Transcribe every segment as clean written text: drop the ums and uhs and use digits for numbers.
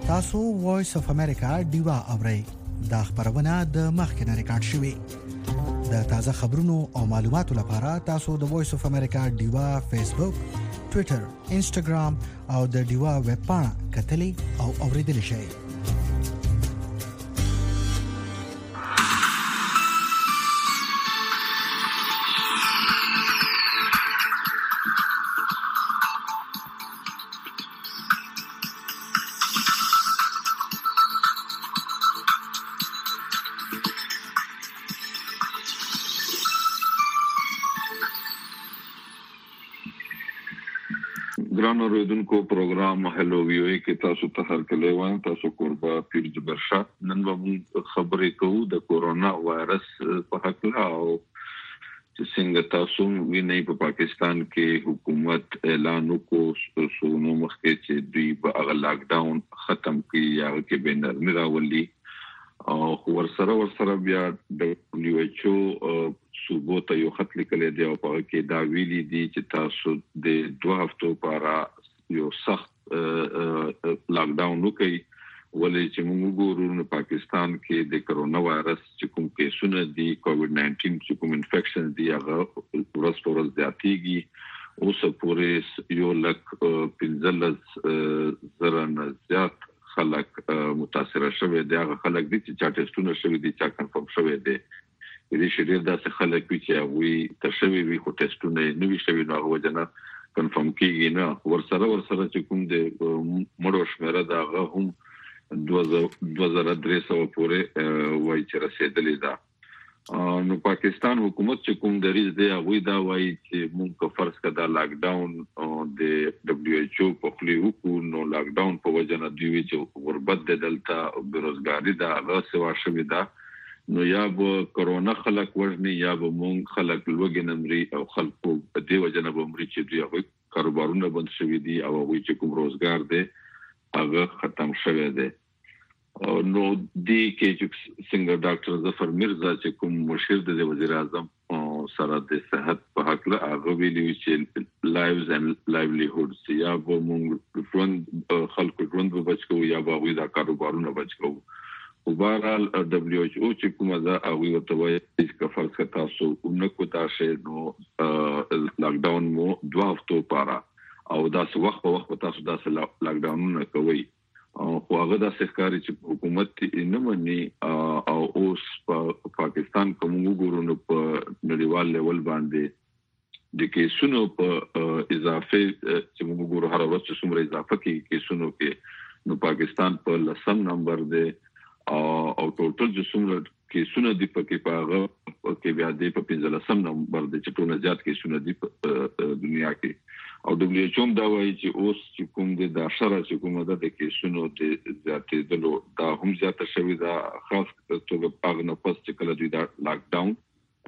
تاسو وایس اف امریکا ډیوا اورئ دا خبرونه د مخکنه ریکارډ شوې د تازه خبرونو او معلوماتو لپاره تاسو د وایس اف امریکا ډیوا فیسبوک ټوئیټر انسټاګرام او د ډیوا ویب پاڼه کتلی او اوریدل شئ ګران اوریدونکو پروګرام هلو ویو کې تاسو ته هر کله وایم تاسو قربا پیر جبر شاه نن به خبرې کوو د کورونا وایرس په حق لا او چې څنګه تاسو وینئ په پاکستان کې حکومت اعلان وکړ سونو مخکې چې دوی به لاک ډاون ختم کړي یا کې بینر راولي او ورسره بیا د دبليو ایچ او صوبو ته یو خط لیکل دی او په کې دا ویلي دي چې تاسو د 2 هفتو لپاره یو سخت لاک ډاون وکړي ولې چې موږ ګورو په پاکستان کې د کرونا وایرس چې کوم کیسونه دي کووډ 19 چې کوم انفیکشن دي هغه ورځ زیاتېږي اوس پورې یو لک 15 زره نه زیات خلک متاثر شوه دي هغه خلک دي چې چا ټیسټونه شوه دي چا کنفرم شوه دي دې شریعت داسې خلک چې وي تشوي وي خو ټیسټونه نه وي شوي نو هغه جنا کنفرم کیږي نه ورسره چې کوم د مړو شمیره دا هم 2300 پورې وایي چې رسیدلې ده نو پاکستان حکومت چې کوم دریځ دی هغه دا وایي چې موږ فرض کړه لاک ډاون د دبليو ایچ او په خلی وکړو نو لاک ډاون په وجه نه دی چې غربت د دلتا بیروزګاری دا هغه سوا شوی دا نو یا به کرونا خلک وژني یا به مونږ خلک لوګي نمري او خلکو په دې وجه نه بمري چې دوی هغه کاروبارونه بند شوي دي او هغه چې کوم روزګار دی هغه ختم شوی دی نو دی کې چې څنګه ډاکټر ظفر مرزا چې کوم مشیر د وزیر اعظم سره د صحت په حق له هغه ویلي چې لایوز اند لایولیهودز یا به مونږ ژوند خلکو ژوند به بچو یا به وي دا کاروبارونه بچو وبارال دبليو ایچ او چې کومه دا او یو ته وایي چې فرض کړه تاسو نو تاسو نو لاک ډاون مو 2 هفتو لپاره او دا څه وخت په وخت تاسو دا لاک ډاون نه کوي خو هغه د سرکاري چې حکومت نه مني او اوس په پاکستان کوم وګورو په نړیوال لیول باندې د کیسونو په اضافه چې موږ وګورو هر ورځ چې څومره اضافه کیسونو کې نو پاکستان په لسم نمبر دی او ټوټل چې څومره کیسونه دي په هغه کې بیا د 15 نمبر د چټونه زیات کیسونه دي په دنیا کې او دبليو ایچ او دا وایي چې اوس چې کوم د اشاره چې کومه د کیسونو د زیاتې دلو دا هم زیاته شوی دا خاص توګه په نه پس چې کله دوی دا لاک ډاون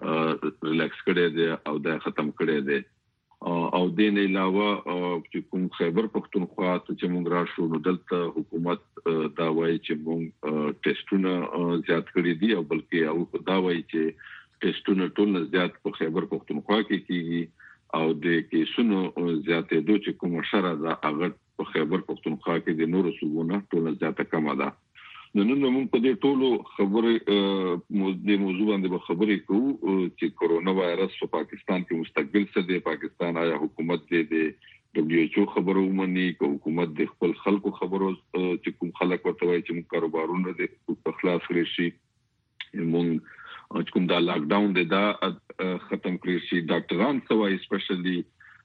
ریلیکس کړي دي او دا ختم کړي دي او د نه علاوه چې کوم خیبر پختونخوا ته چې موږ راشو نو دلته حکومت دا وایي چې موږ ټیسټونه زیات کړي دي او بلکې او دا وایي چې ټیسټونه ټول زیات په خیبر پختونخوا کې کیږي او د کیسونو زیاتې دوه چې کوم شره دا هغه په خیبر پختونخوا کې د نورو صوبونو ټول زیاته کم ده نو موږ په دې ټولو خبرې د موضوع باندې خبرې کوو چې کورونا وایرس په پاکستان کې مستقبل څه دی پاکستان آیا حکومت د دبليو ایچ او خبرو ومني که حکومت د خپل خلکو خبرو چې کوم خلک ورته وایي چې موږ کاروبارونه د خلاص کړی شي موږ کوم دا لاک ډاون دی دا ختم کړی شي ډاکټران سوای سپیشلی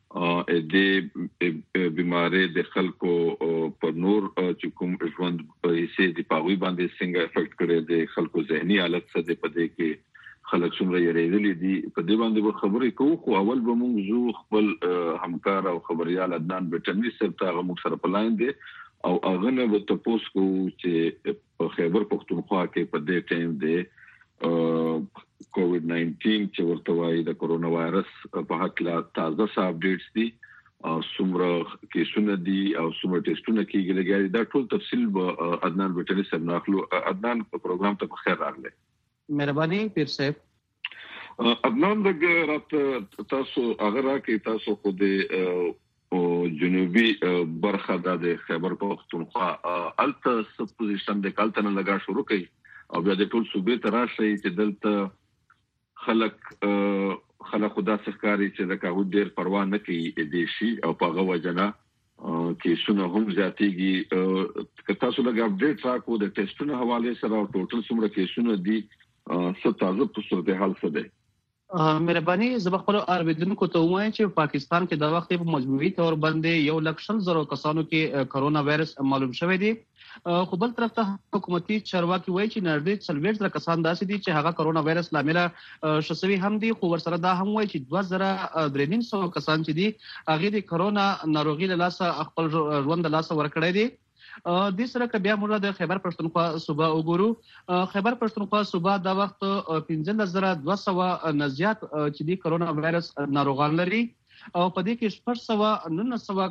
د بیماری د خلکو پر نور چې کوم ژوند په هیڅ دی پاوی باندې څنګه افیکټ کړي د خلکو ذهني حالت څه دی په دې کې خلک څومره یریدلې دي په دې باندې خبرې کوو خو اول به موږ زو خپل همکار او خبريال عدنان بټنی صاحب ته موږ سره پلاین دي او هغه نه به تاسو کو چې په خیبر پختونخوا کې په دې ټیم دی کووډ 19 چې ورته وایي د کورونا وایرس په حق لا تازه اپډیټس دي او څومره کیسونه دي او څومره ټیسټونه کیږي لګیاري دا ټول تفصیل به عدنان بټنی صاحب ناخلو عدنان په پروګرام ته بخیر راغله مهرباني پیر صاحب عدنان دغه رات تاسو هغه راکې تاسو خو د او جنوبي برخه د خیبر پختونخوا الته سب پوزیشن د کالتن لگا شروع کړي او بیا د ټول صوبې ته راشي چې دلته خلک خدا سخکاري چې د کاغو ډیر پروا نه کوي د شي او په غوجنه کې شنو هم ذاتيږي که تاسو لږ اپډیټ راکو د ټیسټونو حواله سره او ټوټل څومره کیسونه دي څه تازه په صورتحال څه دی. مهرباني زه خپل اوریدونکو ته وایم چې پاکستان کې د وخت په مجموعي تور باندې 1,00,000 کسانو کې کرونا وایرس معلوم شوی دی. خو بل طرف ته حکومتي چارواکي وایي چې نږدې 40,000 کسان داسې دي چې هغه کرونا وایرس لامل شوی هم دي. خو ورسره دا هم وایي چې 2,300 کسان چې دي هغه د کرونا ناروغي له لاسه خپل ژوند له لاسه ورکړی دي. د سره بیا موږ د خیبر پښتونخوا صوبه وګورو. خیبر پښتونخوا صوبه د وخت 15,200 نه زیات چې د کرونا وایرس ناروغان لري او په دې کې 900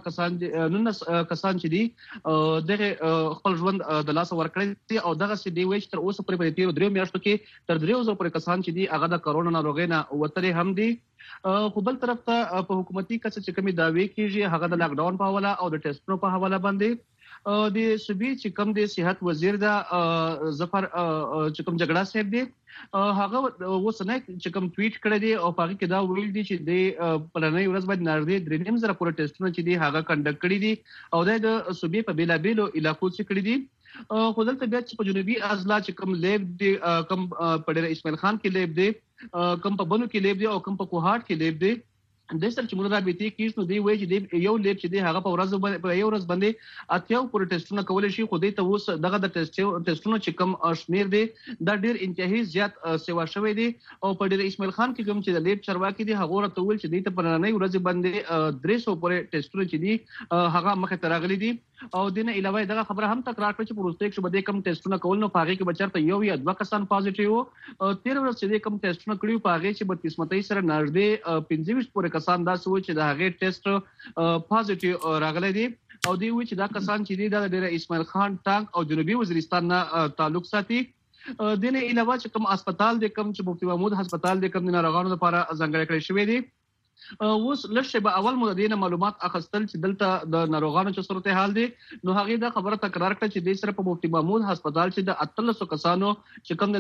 کسان چې دي دغه خپل ژوند د لاس ورکړي دي او دغه سې دی وایي تر اوسه پورې په 13 میاشتو کې تر 3,000 پورې کسان چې دي هغه د کرونا ناروغي نه وتري هم دي. خو بل طرف ته په حکومتي کڅ چې کومي داوی کیږي هغه د لاک ډاون په حواله او د ټیسټونو په حواله باندې د صوبې چې کوم د صحت وزیر دا ظفر چې کوم جګړه صاحب دی هغه وسنه چې کوم ټویټ کړی دی او هغه کې دا ویل دي چې د پلانې ورځ باندې نږدې 3,000 پورې ټیسټونه چې دي هغه کنډکټ کړي دي او د صوبې په بیلابیلو علاقو کې کړي دي. خو دلته بیا چې په جنوبي اضلاع چې کوم لیب دی کوم په ډیر اسماعیل خان کې لیب دی کوم په بنو کې لیب دی او کوم په کوهاټ کې لیب دی د سر چې موږ رابطې کیږي نو دی وایي چې یو لیب چې دی هغه په ورځ باندې اتیاو پورې ټیسټونه کولای شي. خو دې ته اوس دغه د ټیسټونو چې کم شمیر دی دا ډیر انتهایی زیات سیوا شوی دی او په ډیر اسماعیل خان کې کوم چې د لیب چرواکي دی هغه ورته ویل چې دې ته په نړۍ ورځ باندې 300 پورې ټیسټونه چې دی هغه مخه ته راغلي دي او دینه علاوه دغه خبره هم تکرار کړ چې په روسته کې بده کم ټیسټونه کول نو پاغي کې بچرته یو یا دوه کسان پازیټیو 13 ورځې چې کم ټیسټونه کړیو پاغي چې 32 قسمتي سره نږدې 15 پورې کسان دا سوچ چې د هغه ټیسټ پازیټیو راغلي دي او دی وی چې دا کسان چې دي د ډېر اسماعیل خان ټانک او جنوبي وزیرستان نه تعلق ساتي. دینه علاوه چې کوم هسپتال د کوم چې مفتی محمود هسپتال د کوم ناروغانو لپاره ځانګړی کړی شوی دی. اوس لږ به اول مو د معلومات اخستل چې دلته د ناروغانو چې صورتحال دي نو هغه دا خبره تکرار کړه چې د سره په مفتی محمود هسپتال چې د 1300 کسانو چې کوم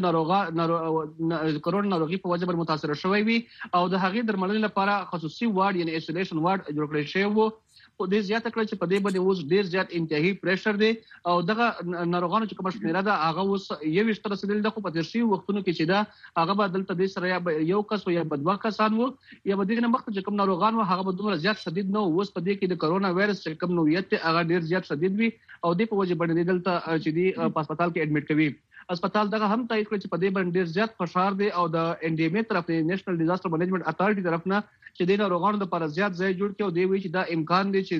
د کرونا ناروغي په وجه متاثر شوی وي او د هغه درملنې لپاره خصوصي وارډ یعنی ایسولیشن وارډ جوړ کړی شوی وو. خو دې زیاته کړ چې په دې باندې اوس ډیر زیات انتهایی پریشر دی او دغه ناروغانو چې کوم شمیره ده هغه اوس 21 رسیدل د خو په ترشي وختونو کې چې دا هغه به دلته د سره یو کس یا بدوا کسان وو یا به دغه مخ چې کوم ناروغان وو هغه به دومره زیات شدید نه اوس په دې کې د کرونا وایرس چې کوم نوعیت هغه ډیر زیات شدید وي او د په وجه باندې دلته چې دی په هسپتال کې اډمیټ کوي. هسپتال دغه هم تایید کړ چې په دې باندې ډیر زیات فشار دی او د ان ډي ام ای طرف د نېشنل ډیزاستر منیجمنت اتھارټي طرف نه چې د ناروغانو لپاره زیات ځای جوړ کړي او دی وی چې دا امکان دی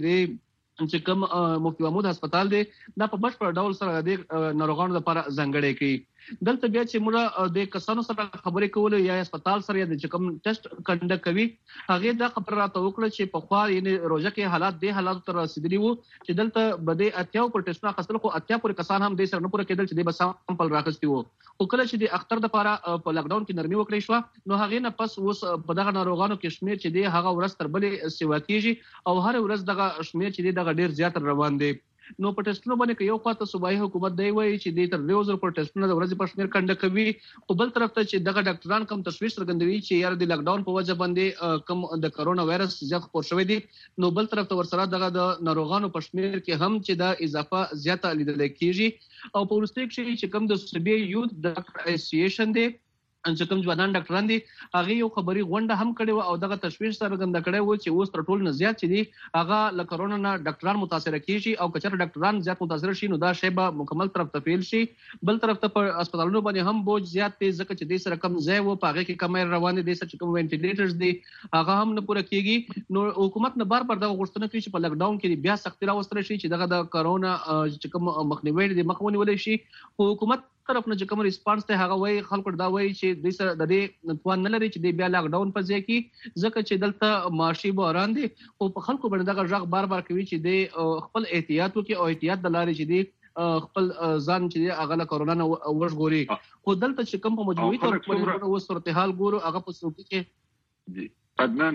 چې کوم مفتی محمود هسپتال دی دا په بشپړ ډول سره د ناروغانو لپاره ځانګړی کړي. دلته بیا چې موږ د کسانو سره خبرې کول یا هسپتال سره د کوم ټیسټ کنډکټ کوي هغه دا خبر راته وکړه چې په خوا یعنی روزه کې حالات د حالات تر رسیدلی وو چې دلته بده اتیاو پر ټیسټونه خاصل خو اتیا پر کسان هم د سره نه پوره کېدل چې د بس سامپل راغستي وو. خو کله چې د اختر د لپاره په لاک ډاون کې نرمي وکړې شو نو هغه نه پس اوس په دغه ناروغانو کې شمیر چې دی هغه ورځ تر بلې سیوا کیږي او هر ورځ دغه شمیر چې دی دغه ډیر زیات روان دی. نو په ټیسټونو باندې یو خاطر صوبایي حکومت دی وایي چې د تر 2,000 پر ټیسټونو د ورځې په شمیر کنډکټ کوي خو بل طرف ته چې دغه ډاکټران کم تشویش څرګندوي چې یار د لاک ډاون په وجه باندې کم د کرونا وایرس زیات خپور شوی دی نو بل طرف ته ورسره دغه د ناروغانو په شمیر کې هم چې د اضافه زیاته لیدل کیږي او په ورسته کې چې کم د صوبې یوث ډاکټر اسوسییشن دی چې کوم ځوانان ډاکټران دي هغه یو خبري غونډه هم کړې او دغه تشویش څرګنده کړې و چې اوس تر ټولو نه زیات چې دي هغه له کرونا نه ډاکټران متاثر کیږي او کچره ډاکټران زیات متاثر شي نو دا شی به مکمل طرف ته فیل شي. بل طرف ته په هسپتالونو باندې هم بوج زیات دی ځکه چې د سره کم ځای و پاغه کې کمر روان دي چې کوم وینټیلیټرز دي هغه هم نه پوره کیږي. نو حکومت نه بار دغه غوښتنه کوي چې په لاک ډاون کې بیا سختي راوستل شي چې دغه د کرونا چې کوم مخنیوي دي مخونی ولې شي. حکومت طرف نه چې کوم ریسپانس ته هغه وایي خلکو دا وایي چې د سره د دې توان نه لري چې د بیا لاک ډاون په ځای کې ځکه چې دلته معاشي بحران دي او په خلکو باندې دغه ژغ بار کوي چې د خپل احتیاط وکړي او احتیاط د لارې چې دی خپل ځان چې هغه له کرونا نه وژغوري. خو دلته چې کوم په مجموعي تور په صورتحال ګورو هغه په صوبې کې عدنان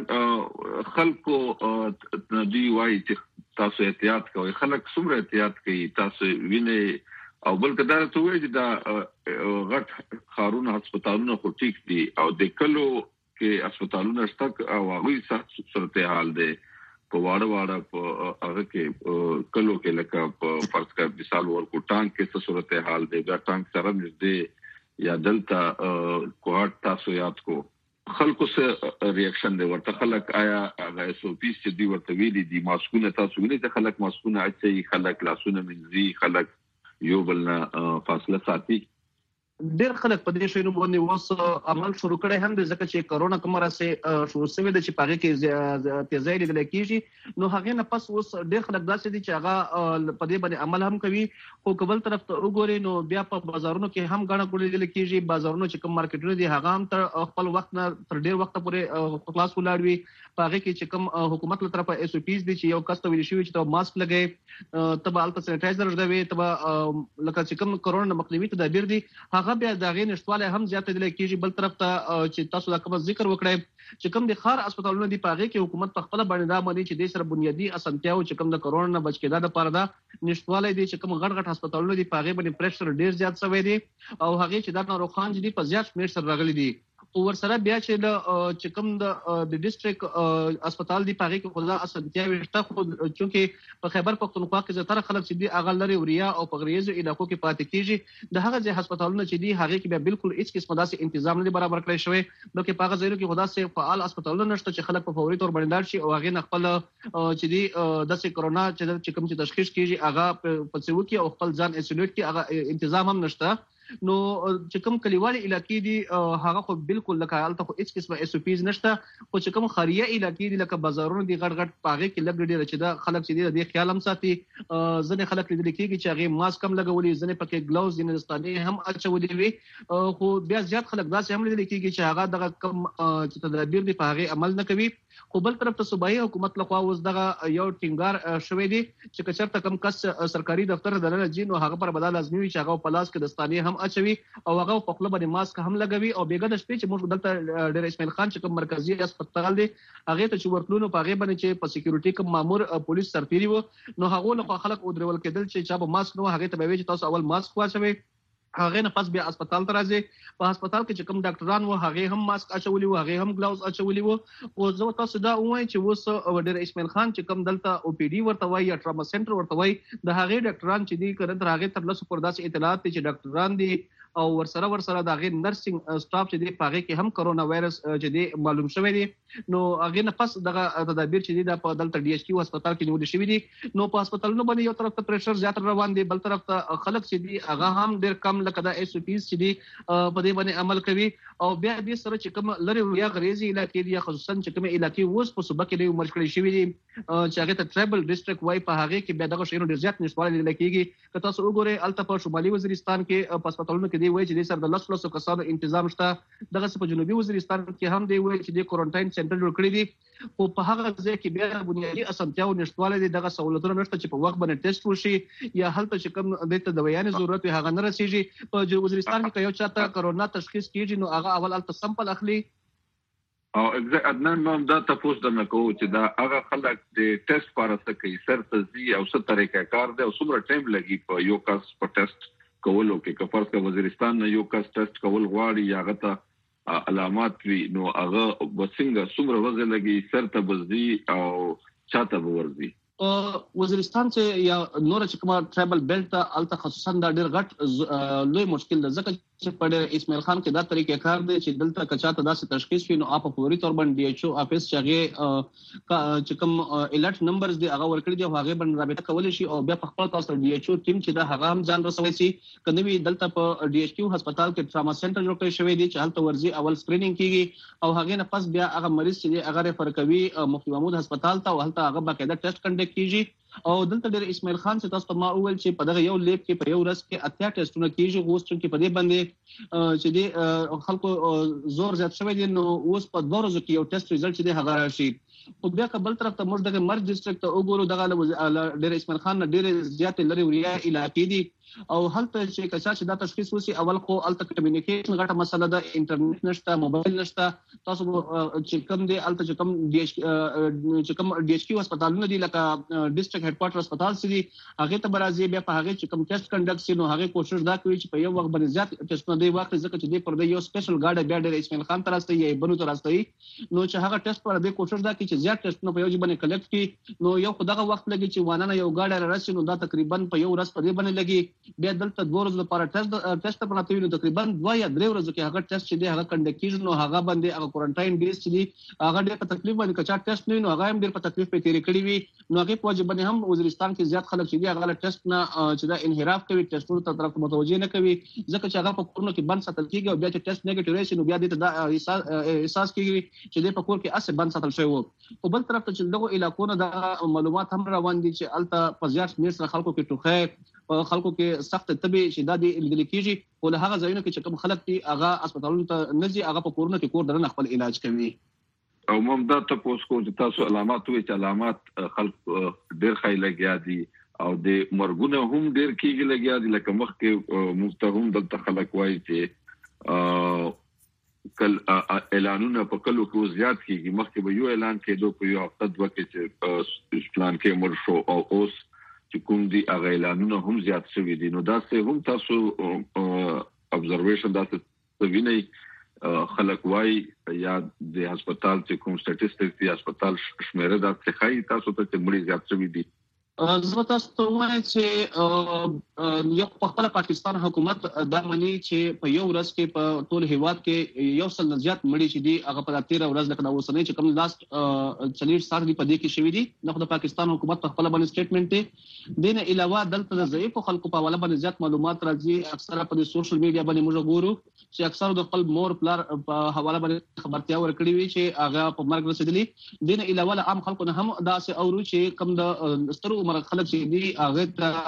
خلکو دوی وایي چې تاسو احتیاط کوئ. خلک څومره احتیاط کوي تاسو وینئ او بل کدار ته وایي چې دا غټ خارونه هسپتالونه خو ټیک دي او د کلو کې هسپتالونه شته او هغوی سخت صورتحال دی په واړه په هغه کې کلو کې لکه په فرض کړه مثال ورکو ټانک کې څه صورتحال دی دا ټانک سره نږدې یا دلته کوهاټ تاسو یاد کو خلکو سره ریاکشن دی ورته خلک آیا هغه اس او پی چې دی ورته ویلي دي ماسکونه تاسو وینئ چې خلک ماسکونه اچي خلک لاسونه مینځي خلک یو بل نه فاصله ساتي. ډېر خلک په دې شنو باندې وس عمل شروع کړي هم د ځکه چې کرونا کومه سره شروع شوه د چې پاګه کې تیزی لیدل کېږي نو هغه نه پس اوس ډېر خلک داسې دي چې هغه په دې باندې عمل هم کوي خو قبل طرف ته وګوري نو بیا په بازارونو کې هم غاڼه کولې لیدل کېږي بازارونو چې کوم مارکیټونه دي هغه هم تر خپل وخت نه تر ډېر وخت پورې خلاص ولاړ وي پاګه کې چې کوم حکومت له طرفه اس او پیز دي چې یو کس ته ویل شوی چې ته ماسک لګي تبه الته سینیټایزر دی تبه لکه چې کوم کرونا مخنیوي تدابیر دي هغه بیا دغه نشټواله هم زیات دي کېږي. بل طرف ته چې تاسو دا کوم ذکر وکړئ چې کوم د خار هسپتالونو دی پاګه کې حکومت په خپل باندې دا باندې چې د سره بنیادی اسانتیاو چې کوم د کرونا نه بچ کېدا لپاره دا نشټواله دي چې کوم غټ هسپتالونو دی پاګه باندې پریشر ډیر زیات شوی دی او هغه چې دا ناروغان دي په زیات شمیر سره راغلي دي او ورسره بیا چې کوم د ډیسټریکټ هسپتال دی پاګه کې خدا اسانتیاوي شته خو چې په خیبر پختونخوا کې زیاتره خلک چې دی اغل لري وریا او په غریزو علاقو کې پاتې کیږي د هغه ځای هسپتالونو چې دی هغه کې بیا بالکل هیڅ قسمه داسې تنظیم نه برابر کړی شوی نو کې پاګه ځایونو کې خدا سه فعال هسپتالونه نشته چې خلک په فوري تور باندې لاړ شي او هغه نه خپل چې دی داسې کرونا چې کوم چې تشخیص کیږي هغه په څو کې او خپل ځان ایسولیټ کې هغه تنظیم هم نشته نو چې کوم کلیوالي علاقې دي هغه خو بالکل لکه حالت خو هیڅ قسمه اس او پیز نشته خو چې کوم خاریه علاقې دي لکه بازارونو دي غټ غټ پاګه کې لګ ډېر چې دا خلک چې دي د خیال هم ساتي ځنې خلک لیدل کېږي چې هغه ماسک هم لګولي ځنې پکې ګلاوز دي نستاني هم اچولي وي خو بیا زیات خلک داسې هم لیدل کېږي چې هغه دغه کم چې تدابیر دي په هغه عمل نه کوي خو بل طرف ته صوبایي حکومت لخوا اوس دغه یو ټینګار شوی دی چې کچرته کم کس سرکاري دفتر دلته جین او هغه پر بدل لازمي وي چې هغه په لاس کې دستاني هم اچوي او هغه په خپل باندې ماسک هم لګوي او بیګه د شپې چې موږ دلته ډېر اسماعیل خان چې کوم مرکزی هسپتال دی هغه ته چې ورتلونو په هغه باندې چې په سکیورټي کوم مامور پولیس سرتيري وو نو هغه له خلک او درول کېدل چې چا په ماسک نو هغه ته وی چې تاسو اول ماسک واچوي هغه نه پس بیا هسپتال ته راځي په هسپتال کې چې کوم ډاکټران وو هغه هم ماسک اچولي وو هغه هم ګلاوز اچولي وو او زه تاسو دا وایم چې وس ډېر اسماعیل خان چې کوم دلته او پی ډي ورته وای یا ټراما سنټر ورته وای د هغه ډاکټران چې دي کړه تر هغه تر لاسو پر داسې اطلاعات چې ډاکټران دي او ورسره د هغه نرسنګ سټاف چې دی پاګه کې هم کرونا وایرس چې دی معلوم شوی دی نو هغه نه پس دغه تدابیر چې دی د په دلته ډي ایچ کیو هسپتال کې نیول شوی دي نو په هسپتالونو باندې یو طرف ته پریشر زیات روان دی بل طرف ته خلک چې دی هغه هم ډیر کم لکه د اس او پیز چې دی په دې باندې عمل کوي او بیا دې سره چې کوم لری یا غریزي علاقې دي خصوصا چې کوم علاقې ووس په صوبه کې دی مرکړی شوی دي چې هغه ته ټریبل ډیسټریکټ وای په هغه کې بیا دغه شیرو ډیر زیات نشواله لیدل کېږي که تاسو وګورئ الته په شمالي وزیرستان کې په هسپتالونو کې دی وای چې د سر د لاسو کسانو تنظیم شته دغه په جنوبي وزیرستان کې هم دی وای چې د کوارنټاین سنټر جوړ کړی دي او په هغه ځای کې بیا بنیادی اسانتیاو نشټواله دي دغه سہولتونه نشته چې په وخت باندې ټیسټ وشي یا هلته چې کوم د دوايانې ضرورت هغه نه رسیږي په وزیرستان کې یو چاته کرونا تشخیص کیږي نو هغه اول الته سمپل اخلي او عدنان نو دا تاسو د نکو چې دا هغه خلک د ټیسټ لپاره کوي سر تزي او څه طریقې کار دی او څومره ټایم لګي په یو کس په ټیسټ کولو کې کفرس کا وزیرستان نه یو کس ټیسټ کول غواړي یا غته علامات وي نو هغه وسنګ څومره وځي لګي سر ته بزي او چاته ورزي وزیرستان چې یا نور چې کومه ټریبل بیلټ الته خصوصا دا ډېر غټ لوی مشکل ده ځکه چې په اسماعیل خان کې دا طریقې کار دی چې دلته کچاته داسې تشخیص وي نو اپ فوري تور باندې ډي ایچ او افیس چې کوم الرټ نمبرز دی هغه ورکړي دی هغه باندې رابطه کول شي او بیا په خپل تاسو ډي ایچ او ټیم چې دا هغه هم ځان رسوي شي کني دلته په ډي ایچ کیو هسپتال کې ټراما سنټر جوړ کړی شوی دی چې هلته ورزي اول سکرینینګ کیږي او هغه نه پس بیا هغه مریض چې هغه ریفر کوي مفتی محمود هسپتال ته او هلته هغه باقاعده ټیسټ کنډکټ کیږي او دلته ډېر اسماعیل خان چې تاسو ما اول چې په دغه یو لیب کې په یو ورځ کې اتیا ټیسټونه کیږي غوښتل کې په دې باندې چې د خلکو زور زیات شوی دی نو اوس په 2 ورځو کې یو ټیسټ ریزلټ چې دی هغه راشي خو بیا کبل طرف ته موږ د مرج ډیسټریکټ ته وګورو دغه ډیر اسماعیل خان ډیر زیات لري وریا علاقې دي او هلته چې کچا چې دا تشخیص وسی اول خو الته کمیونیکیشن غټه مسله ده انټرنیټ نشته موبایل نشته تاسو چې کوم دی الته چې کوم ډي ایچ کیو هسپتالونه دي لکه ډیسټریکټ هډ کوارټر هسپتال سي هغه ته برازي بیا په هغه چې کوم ټیسټ کنډکټ سي نو هغه کوشش دا کوي چې په یو وخت باندې زیات ټیسټونه دی واخلي ځکه چې دی پر یو سپیشل ګاډ بیا ډېر اسماعیل خان ترسته یې بنو ترسته نو چې هغه ټیسټ پر دې کوشش دا کوي چې زیات ټیسټونه په یو ځای باندې کلیکټ کړي نو یو خدغه وخت لګي چې وانه یو ګاډ راشي نو دا تقریبا په یو ورځ په دې باندې لګي بیا دلته 2 ورځې لپاره ټیسټ پراته وي نو تقریبا 2 یا 3 ورځې کې هغه ټیسټ چې دی هغه کنډکټ کیږي نو هغه باندې هغه کوارنټاین ډیز چې دی هغه ډېر په تکلیف باندې کچا ټیسټ نه نو هغه هم ډېر په تکلیف په تیری کړی وي نو هغه په وجه باندې هم وزیرستان کې زیات خلک چې دی هغه ټیسټ نه چې دا انحراف کوي ټیسټونو ته طرف متوجه نه کوي ځکه چې هغه په کورونو کې بند ساتل کیږي او بیا چې ټیسټ نیگیټیو راشي نو بیا دې ته احساس کیږي چې دې په کور کې اسه بند ساتل شوی وو او بل طرف ته چې دغه علاقونو د معلومات هم روان دي چې الته پزیات میر سره خلکو کې ټوخه خلکو کې سخت تبي شدت لیدل کیږي او له هغه ځایونو کې چې کوم خلک دي هغه هسپتالونو ته نزي هغه په کورونو کې کور درنه خپل علاج کوي او ممدا تاسو کو چې تاسو علامات وي چې علامات خلک ډېر خای لګیا دي او د مرګونه هم ډېر کیږي لګیا دي لکه مخکې مفتهم دلته خلک وایي چې کل اعلانونه په کلو کې زیات کیږي مخکې به یو اعلان کېدو په یو هفته دوه کې چې پلان کې مر شو او اوس چې کوم دي هغه اعلانونه هم زیات شوي دي نو دا څه هم تاسو ابزرویشن دا څه ویني خلک وای یا د هسپتال چې کوم سټټیسټکس دی هسپتال شمیره دا څه خای تاسو ته مړي زیات شوي دي زه تاسو ته وایم چې یو په خپل پاکستان حکومت دا مانی چې په یو ورځ کې په ټول هیواد کې یو سل زیات مړي چې دي هغه په 13 ورځ لکه دا وسنۍ چې کوم لاست 40 سال دی په دې کې شوی دي نو د پاکستان حکومت په خپل باندې سټیټمنټ دی دینه علاوه دلته د ضعیف خلکو په حواله باندې زیات معلومات راځي اکثره په سوشل میډیا باندې موږ ګورو چې اکثره د خپل مور پلار په حواله باندې خبرتیا ورکړي وي چې هغه په مرګ رسیدلی دینه علاوه عام خلکو نه هم دا سه اورو چې کوم د سترو مرګ خلک چې دی هغه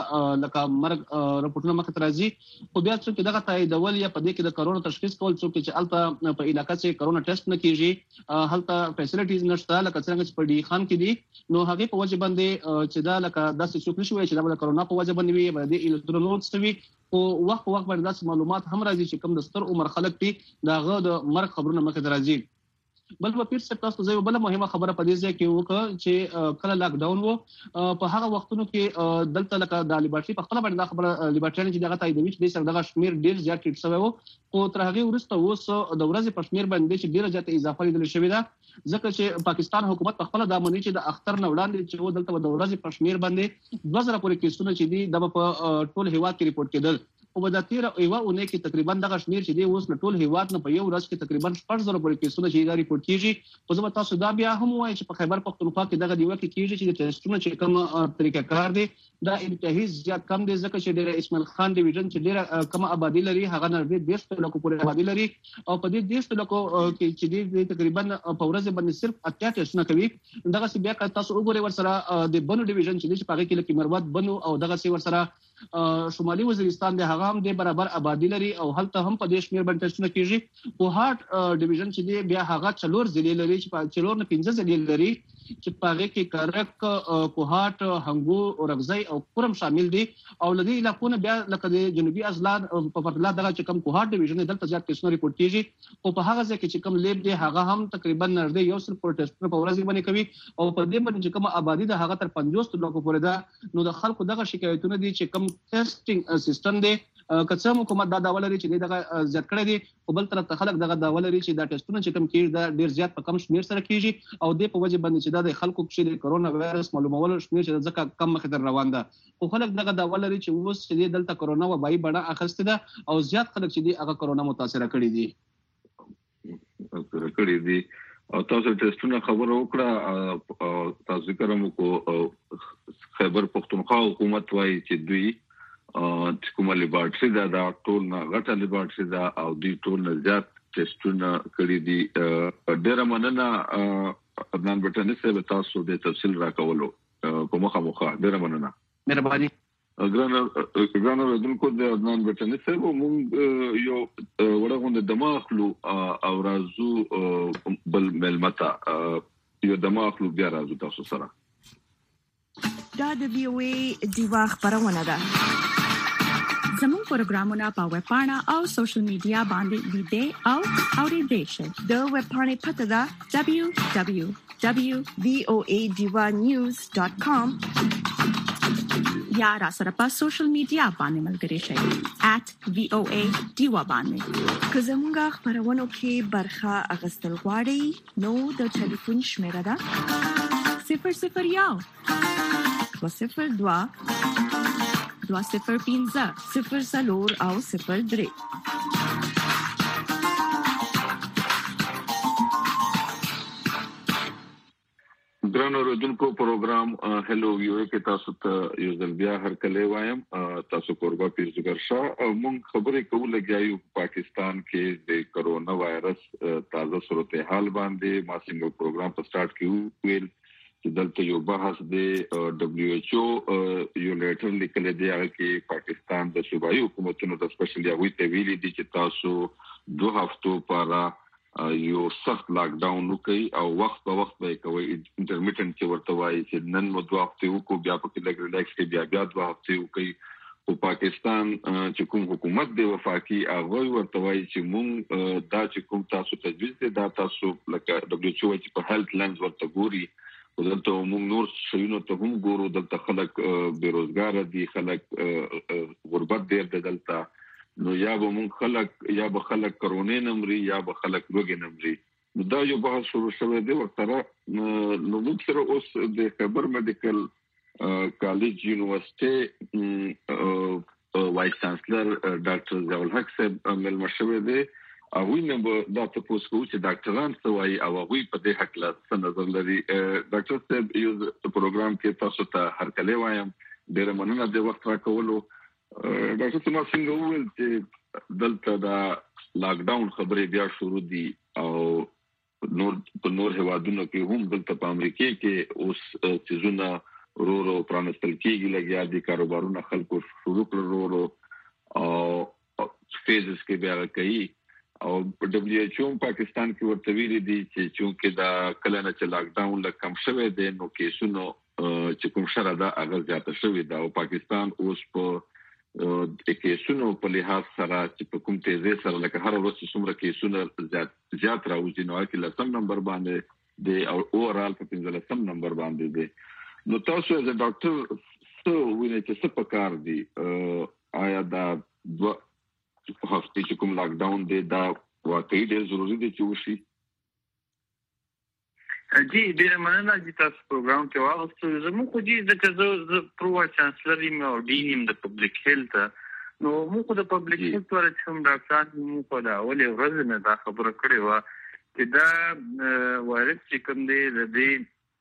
لکه مرګ رپورټونه مخ راځي خو بیا چې دغه تاییدول یا په دې کې د کرونا تشخیص کول چې الته په علاقې کې کرونا ټیسټ نه کیږي هلته فیسیلیټیز نشته لکه څنګه چې په ډي خان کې دي نو هغه په وجه باندې چې دا لکه داسې څوک نشي وایي چې دا د کرونا په وجه باندې وي باندې الکترونوټس وي او وخت باندې داسې معلومات هم راځي چې کوم د ستر عمر خلک دي داغه د مرګ خبرونه مخ راځي بل په پیر سپ تاسو زه بل مهمه خبره پدې ځای کې وکړه چې کله لاک ډاون وو په هغه وختونو کې دلته لکه د لیبرټي په خپل باندې خبره لیبرټیان چې دغه تاییدوي چې سره دغه شمیر ډیر زیات ټیټ شوی وو او تر هغه وروسته اوس د ورځې په شمیر باندې چې ډیر زیات اضافه لیدل شوې ده ځکه چې پاکستان حکومت په خپل د امنیت چې د اختر نه وړاندې چې دلته د ورځې په شمیر باندې 2000 پورې کیسونه چې دي د په ټول هیواد کې ریپورت کېدل او په داتیر ایوا اونې کې تقریبا دغه شمیر چې دی اوس نه ټول هیواد نه په یو ورځ کې تقریبا 4000 پورې کیسونه چې دا ریپورت کیږي خو زه تاسو دا بیا هم وایي چې په خیبر پختونخوا کې دغه دیوه کې کیږي چې د ټیسټونو چې کوم طریقه کار دی دا انتهایی زیات کم دی ځکه چې ډېر اسماعیل خان ډیویژن چې ډېر کم آبادی لري هغه نه ډېر 200 لکو پورې آبادی لري او په دې 200 لکو کې چې دی تقریبا په ورځ باندې صرف 8 ټیسټونه کوي دغه سی بیا تاسو وګورئ ورسره د بنو ډیویژن چې په هغه کې لکه مروت بنو او دغه سی ورسره شمالي وزیرستان د هغه هم د برابر آبادی لري او هلته هم په دې شمیر باندې ټیسټونه کیږي او هارت ډیویژن چې دی بیا هغه 4 ضلع لري چې په 4 نه 15 ضلع لري چې په هغه کې کرک کوهات هنګو او رغزي او قرم شامل دي او لدی علاقونه بیا لکه د جنوبي ازلان په پرتله دغه چې کم کوهات ډیویژن دلته زیات کیسونه ریپورت کیږي او په هغه ځکه چې کم لیب دی هغه هم تقریبا نږدې یو سل پروتستونه په ورځ باندې کوي او په دې باندې چې کوم آبادی د هغه تر 50 لکو پورې ده نو د خلکو دغه شکایتونه دي چې کم ټیسټینګ سیستم دی کڅم حکومت دا ډول لري چې دغه زیات کړی دي او بل طرف ته خلک دغه ډول لري چې دا ټیسټونه چې کم کیږي دا ډیر زیات په کم شمیر سره کیږي او د په وجه باندې چې د خلکو کې د کرونا وایرس معلومول شمیر چې ځکه کم مخدر روان ده خو خلک دغه ډول لري چې اوس چې دلته کرونا وبای بڼه اخیسته ده او زیات خلک چې دی هغه کرونا متاثر کړي دي او تاسو ټیسټونه خبر وکړه تاسو کوم کو خیبر پختونخوا حکومت وایي چې دوی چې کومه لیبارټري دا ټول نه غټه لیبارټري دا او دوی ټول نه زیات ټیسټونه کړي دي ډېر مننه عدنان بټنی صاحب تاسو د تفصیل راکولو کومه مخه ډېر مننه مهرباني ګرانو ودونکو د عدنان بټنی صاحب مونږ یو وړاندې دماغلو او رازو بل ملمتا یو دماغ لو بیا راځو تاسو سره. دا د وی او ای دیوا خبرونه ده. زموږ پروګرامونه په ویب پاڼه او سوشل میډیا باندې ویډیو او اورېدل شي. د ویب پاڼې پته ده www.voadivanews.com یا را سره په سوشل میډیا باندې ملګري شئ @voadiva باندې. که زموږ خبرونه کې برخه اغستل غواړئ نو د ټلیفون شمیره ده 001 202 205 00 او 03. ګرانو اوریدونکو پروګرام هلو ویو کې تاسو ته یو ځل بیا هرکلی وایم. تاسو قربا پیرزګر شاه. مونږ خبرې کوو لګیایو پاکستان کې د کرونا وایرس تازه صورتحال باندې. ما څنګه پروګرام په سٹارټ کې ویل چې دلته یو بحث دی دبليو ایچ او یو لیټر لیکل دی چې پاکستان د صوبایي حکومتونو د سپیشل یاوي ته ویلي دي چې تاسو 2 هفتو لپاره یو سخت لاک ډاون وکړي او وخت په وخت به کوي انټرمیټنټ چې ورته وایي چې نن مو 2 هفته وکړو بیا په کې لګ ریلیکس کې بیا 2 هفته وکړي. او پاکستان چې کوم حکومت دی وفاقي هغه ورته وایي چې مونږ دا چې کوم تاسو تجویز دی دا تاسو لکه دبليو ایچ او چې په هیلث لینز ورته ګوري. دلته موږ نور شیونو ته هم ګورو. دلته خلک بیروزګار دي, خلک غربت ډیر دی دلته. نو یا به موږ خلک یا به خلک کرونې نمري یا به خلک لوګي نمري. نو دا یو بحث شروع شوی دی ورته. نو موږ سره اوس د خبر میډیکل کالج یونیورسيټي وایس چانسلر ډاکټر ضیاء الحق صاحب ملما شوی دی. او وینم دا تاسو کو چې ډاکټران څه وایي او هغه په دې حق لا څه نظر لري. ډاکټر صاحب یو پروګرام کې تاسو ته هرکلی وایم. ډېر مننه د وخت راکولو. ډاکټر صاحب څنګه وویل چې دلته دا لاک ډاون خبرې بیا شروع دي او نور هوادونو کې هم دلته په امریکا کې اوس چیزونه ورو پرانستل کېږي. لګیا دي کاروبارونه خلکو شروع کړل او فیزز کې بیا کوي. او دبليو ایچ او پاکستان کې ورته ویلي دي چې چونکه دا کله نه چې لاک ډاون لکم شوی دی نو کیسونو چې کوم شره دا هغه زیاته شوی دا. او پاکستان اوس په کیسونو په لحاظ سره چې په کوم تیزه سره لکه هر ورځ څومره کیسونه زیات راوځي نو کې لسم نمبر باندې دی او اورال په 15 نمبر باندې دی. نو تاسو از ډاکټر څه وینئ چې څه پکار دي؟ آیا دا هفته چې کوم لاک ډاون دی دا واقعي ډېر ضروري دی چې وشي؟ جی ډېر مننه چې تاسو پروګرام کې واغستو. زموږ خو دې د پرو چانسلر یم او ډین یم د پبلک هیلث. نو موږ د پبلک هیلث ورته کوم ډاکټر موږ په دا اولې ورځ نه دا خبره کړې و چې دا وایرس چې کوم دی د دې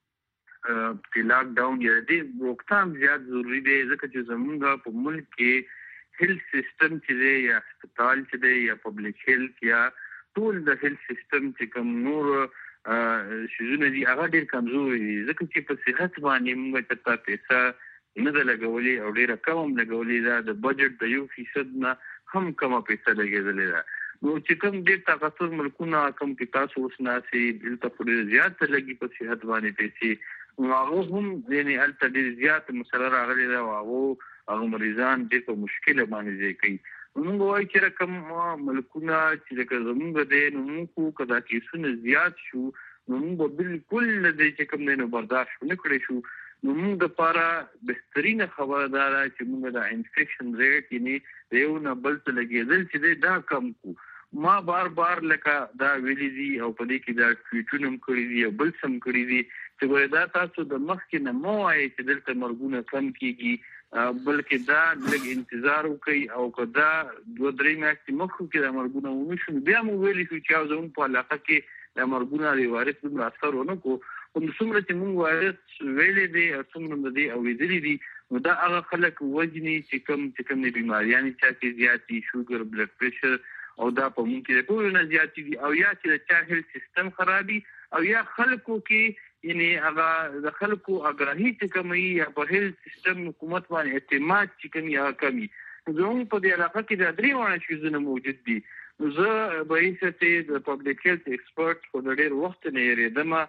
لاک ډاون یا دې روکثام زیات ضروری دی ځکه چې زموږ په ملک کې هیلث سیستم چې دی یا هسپتال چې دی یا پبلک هیلث یا ټول د هیلث سیستم چې کوم نور شیزونه دي هغه ډېر کمزوري دي ځکه چې په صحت باندې موږ چېرته پیسه نه ده لګولې او ډېره کم هم لګولې ده. د بجټ د 1% نه هم کمه پیسه لګېدلې ده. نو چې کوم ډېر طاقتور ملکونه کوم کې تاسو اوس ناسي دلته خو ډېر زیات لګي په صحت باندې پیسې نو هغه هم یعنې هلته ډېر زیات مسله راغلې ده او هغه مریضان ډېر په مشکله باندې ځای کوي. موږ وایو چې کوم ملکونه چې لکه زموږ دی نو موږ که دا کیسونه زیات شو نو موږ بالکل دې چې کوم دی نو برداشت نه کړی شو. نو موږ دپاره بهترینه خبره دا ده چې موږ د انفیکشن ریټ یعنې د یو نه بل ته لګېدل چې دی دا کم کړو. ما بار لکه دا ویلي دي او په دې کې دا ټویټونه هم کړي دي او بل څه هم کړي دي چې ګوره دا تاسو د مخکې نه مه وایئ چې دلته مرګونه کم کېږي بلکې دا لږ انتظار وکړئ او که دا 2-3 میاشتې مخکې کې دا مرګونه ونه شو بیا مو ویلي شو چې زموږ په علاقه کې دا مرګونه د وایرس دومره اثر ونه کړو. خو څومره چې موږ وایرس ویلی دی او څومره د دې اورېدلي دي نو دا هغه خلک وژني چې کوم بیماریانې چا کې زیات دي شوګر بلډ پریشر او دا په موږ کې د ټولو نه زیات دي او یا چې د چا هیلث سیستم خرابي او یا خلکو کې یعنی هغه د خلکو اګراهي چې کمی یا په هیلث سیستم حکومت باندې اعتماد چې کمی یا کمی. زموږ په دې علاقه کې د 3 وړاندې شیزونه موجود دي. زه به یې د پبلک هیلث ایکسپرټ خو د ډېر وخت نه یېرېدم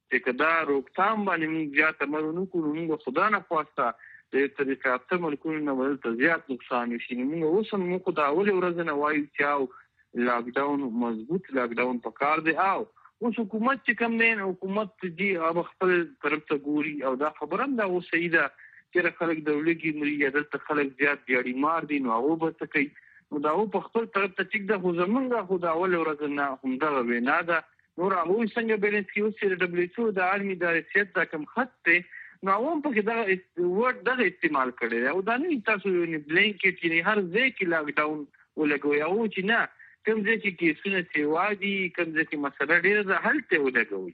چې کدا روکتام باندې موږ زیات عملونه کوو موږ خدا نه خواسته د طریقه اته ملکونو نه ولته زیات نقصان شي موږ اوس هم موږ دا اول ورځ نه وایو چې لاک ډاون مضبوط لاک ډاون پکار دی او اوس حکومت چې کوم دی حکومت دی هغه خپل طرف ته ګوري او دا خبره هم دا اوس صحیح ده چې خلک دولتي مری عدالت خلک زیات دیاړي مار دي نو هغه به څه کوي نو دا په خپل طرف ته ټیک ده خو زمونږ خو دا اول ورځ نه هم دا وینا ده نور هغه څنګه بیلنس کیو چې دبليو د عالمي ادارې دا کوم خط ته نو هم په دا ورډ د استعمال کړي او دا نه تاسو یو بلانکټ یې هر ځای کې لاک ډاون ولګوي او چې نه کوم ځای کې کیسونه چې وادي کوم ځای کې مسله ډیره ده هلته ولګوي